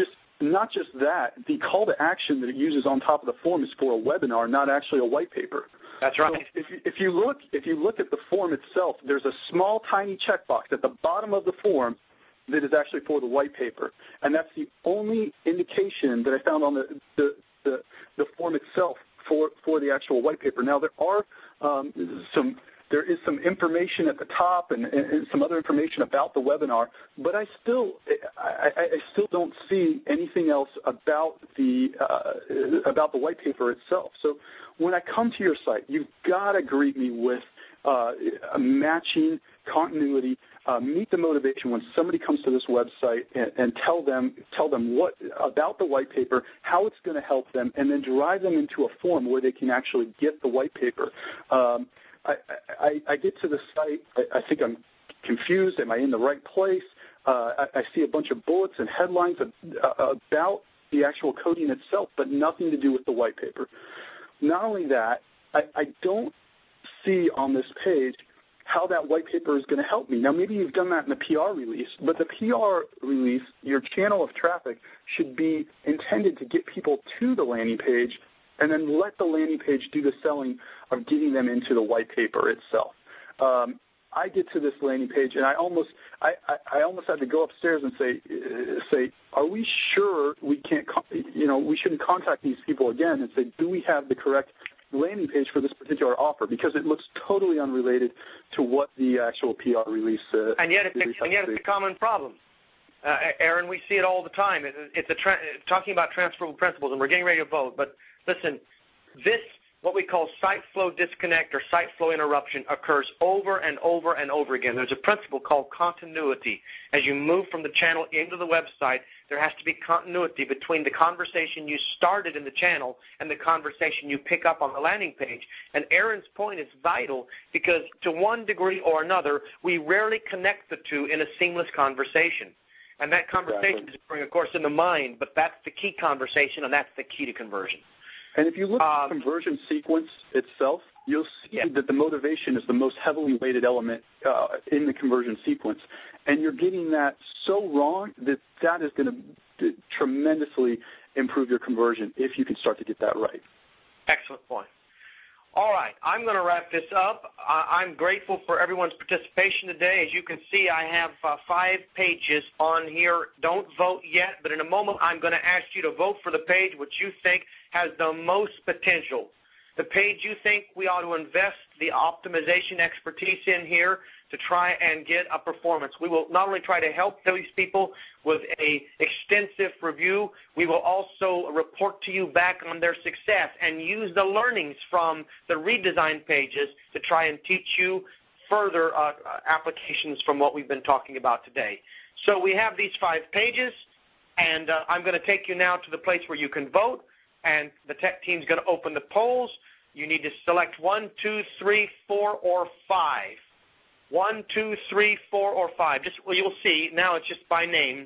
Speaker 3: not just that, the call to action that it uses on top of the form is for a webinar, not actually a white paper.
Speaker 1: That's right.
Speaker 3: So if, you, if you look, if you look at the form itself, there's a small, tiny checkbox at the bottom of the form that is actually for the white paper, and that's the only indication that I found on the the, the, the form itself for for the actual white paper. Now there are um, some. There is some information at the top and, and some other information about the webinar, but I still, I, I still don't see anything else about the uh, about the white paper itself. So when I come to your site, you've got to greet me with uh, a matching continuity. Uh, meet the motivation when somebody comes to this website and, and tell them tell them what about the white paper, how it's going to help them, and then drive them into a form where they can actually get the white paper. Um, I, I, I get to the site, I, I think I'm confused, am I in the right place? Uh, I, I see a bunch of bullets and headlines uh, about the actual coding itself, but nothing to do with the white paper. Not only that, I, I don't see on this page how that white paper is going to help me. Now, maybe you've done that in the P R release, but the P R release, your channel of traffic, should be intended to get people to the landing page and then let the landing page do the selling of getting them into the white paper itself. Um, I get to this landing page, and I almost, I, I, I almost had to go upstairs and say, uh, say, are we sure we can't, you know, we shouldn't contact these people again and say, do we have the correct landing page for this particular offer? Because it looks totally unrelated to what the actual P R release. Uh,
Speaker 1: and yet, it's a, and yet, it's a common problem. Uh, Aaron, we see it all the time. It, it's a tra- talking about transferable principles, and we're getting ready to vote, but. Listen, this, what we call site flow disconnect or site flow interruption, occurs over and over and over again. There's a principle called continuity. As you move from the channel into the website, there has to be continuity between the conversation you started in the channel and the conversation you pick up on the landing page. And Aaron's point is vital because to one degree or another, we rarely connect the two in a seamless conversation. And that conversation exactly. is occurring, of course, in the mind, but that's the key conversation, and that's the key to conversion.
Speaker 3: And if you look at
Speaker 1: um,
Speaker 3: the conversion sequence itself, you'll see
Speaker 1: yeah.
Speaker 3: that the motivation is the most heavily weighted element uh, in the conversion sequence. And you're getting that so wrong that that is going to tremendously improve your conversion if you can start to get that right.
Speaker 1: Excellent point. All right, I'm going to wrap this up. I'm grateful for everyone's participation today. As you can see, I have uh, five pages on here. Don't vote yet, but in a moment I'm going to ask you to vote for the page which you think has the most potential. The page you think we ought to invest the optimization expertise in here to try and get a performance. We will not only try to help these people with a extensive review, we will also report to you back on their success and use the learnings from the redesigned pages to try and teach you further uh, applications from what we've been talking about today. So we have these five pages, and uh, I'm going to take you now to the place where you can vote, and the tech team's going to open the polls. You need to select one, two, three, four, or five. One, two, three, four, or five. Just well, you'll see now. It's just by name.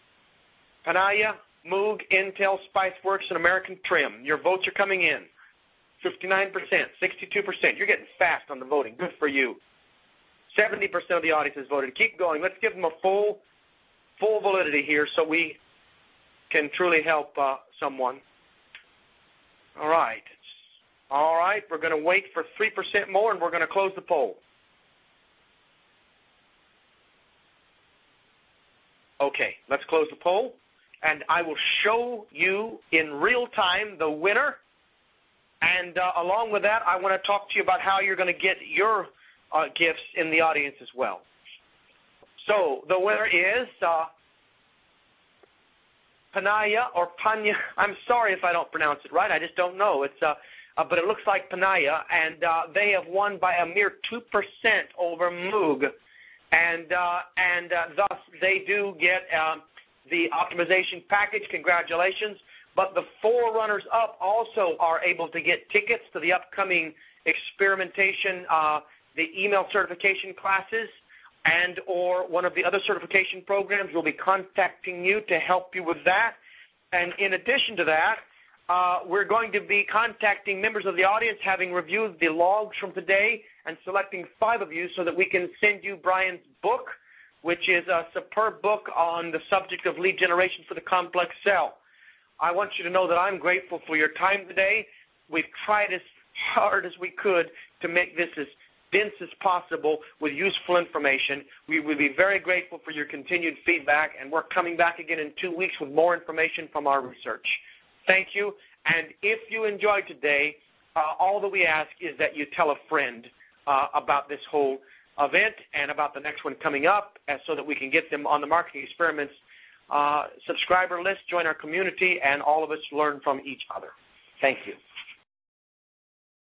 Speaker 1: Panaya, Moog, Intel, SpiceWorks, and American Trim. Your votes are coming in. fifty-nine percent, sixty-two percent. You're getting fast on the voting. Good for you. seventy percent of the audience has voted. Keep going. Let's give them a full, full validity here so we can truly help uh, someone. All right. All right. We're going to wait for three percent more, and we're going to close the poll. Okay, let's close the poll, and I will show you in real time the winner. And uh, along with that, I want to talk to you about how you're going to get your uh, gifts in the audience as well. So the winner is uh, Panaya or Panya. I'm sorry if I don't pronounce it right. I just don't know. It's uh, uh, but it looks like Panaya, and uh, they have won by a mere two percent over Moog. And uh, and uh, thus they do get um, the optimization package. Congratulations. But the four runners up also are able to get tickets to the upcoming experimentation, uh, the email certification classes, and or one of the other certification programs. We'll be contacting you to help you with that. And in addition to that, uh, we're going to be contacting members of the audience, having reviewed the logs from today, and selecting five of you so that we can send you Brian's book which is a superb book on the subject of lead generation for the complex cell. I want you to know that I'm grateful for your time today. We've tried as hard as we could to make this as dense as possible with useful information. We would be very grateful for your continued feedback, and we're coming back again in two weeks with more information from our research. Thank you, and if you enjoyed today, uh, all that we ask is that you tell a friend uh, about this whole event and about the next one coming up, and so that we can get them on the Marketing Experiments uh, subscriber list, join our community, and all of us learn from each other. Thank you.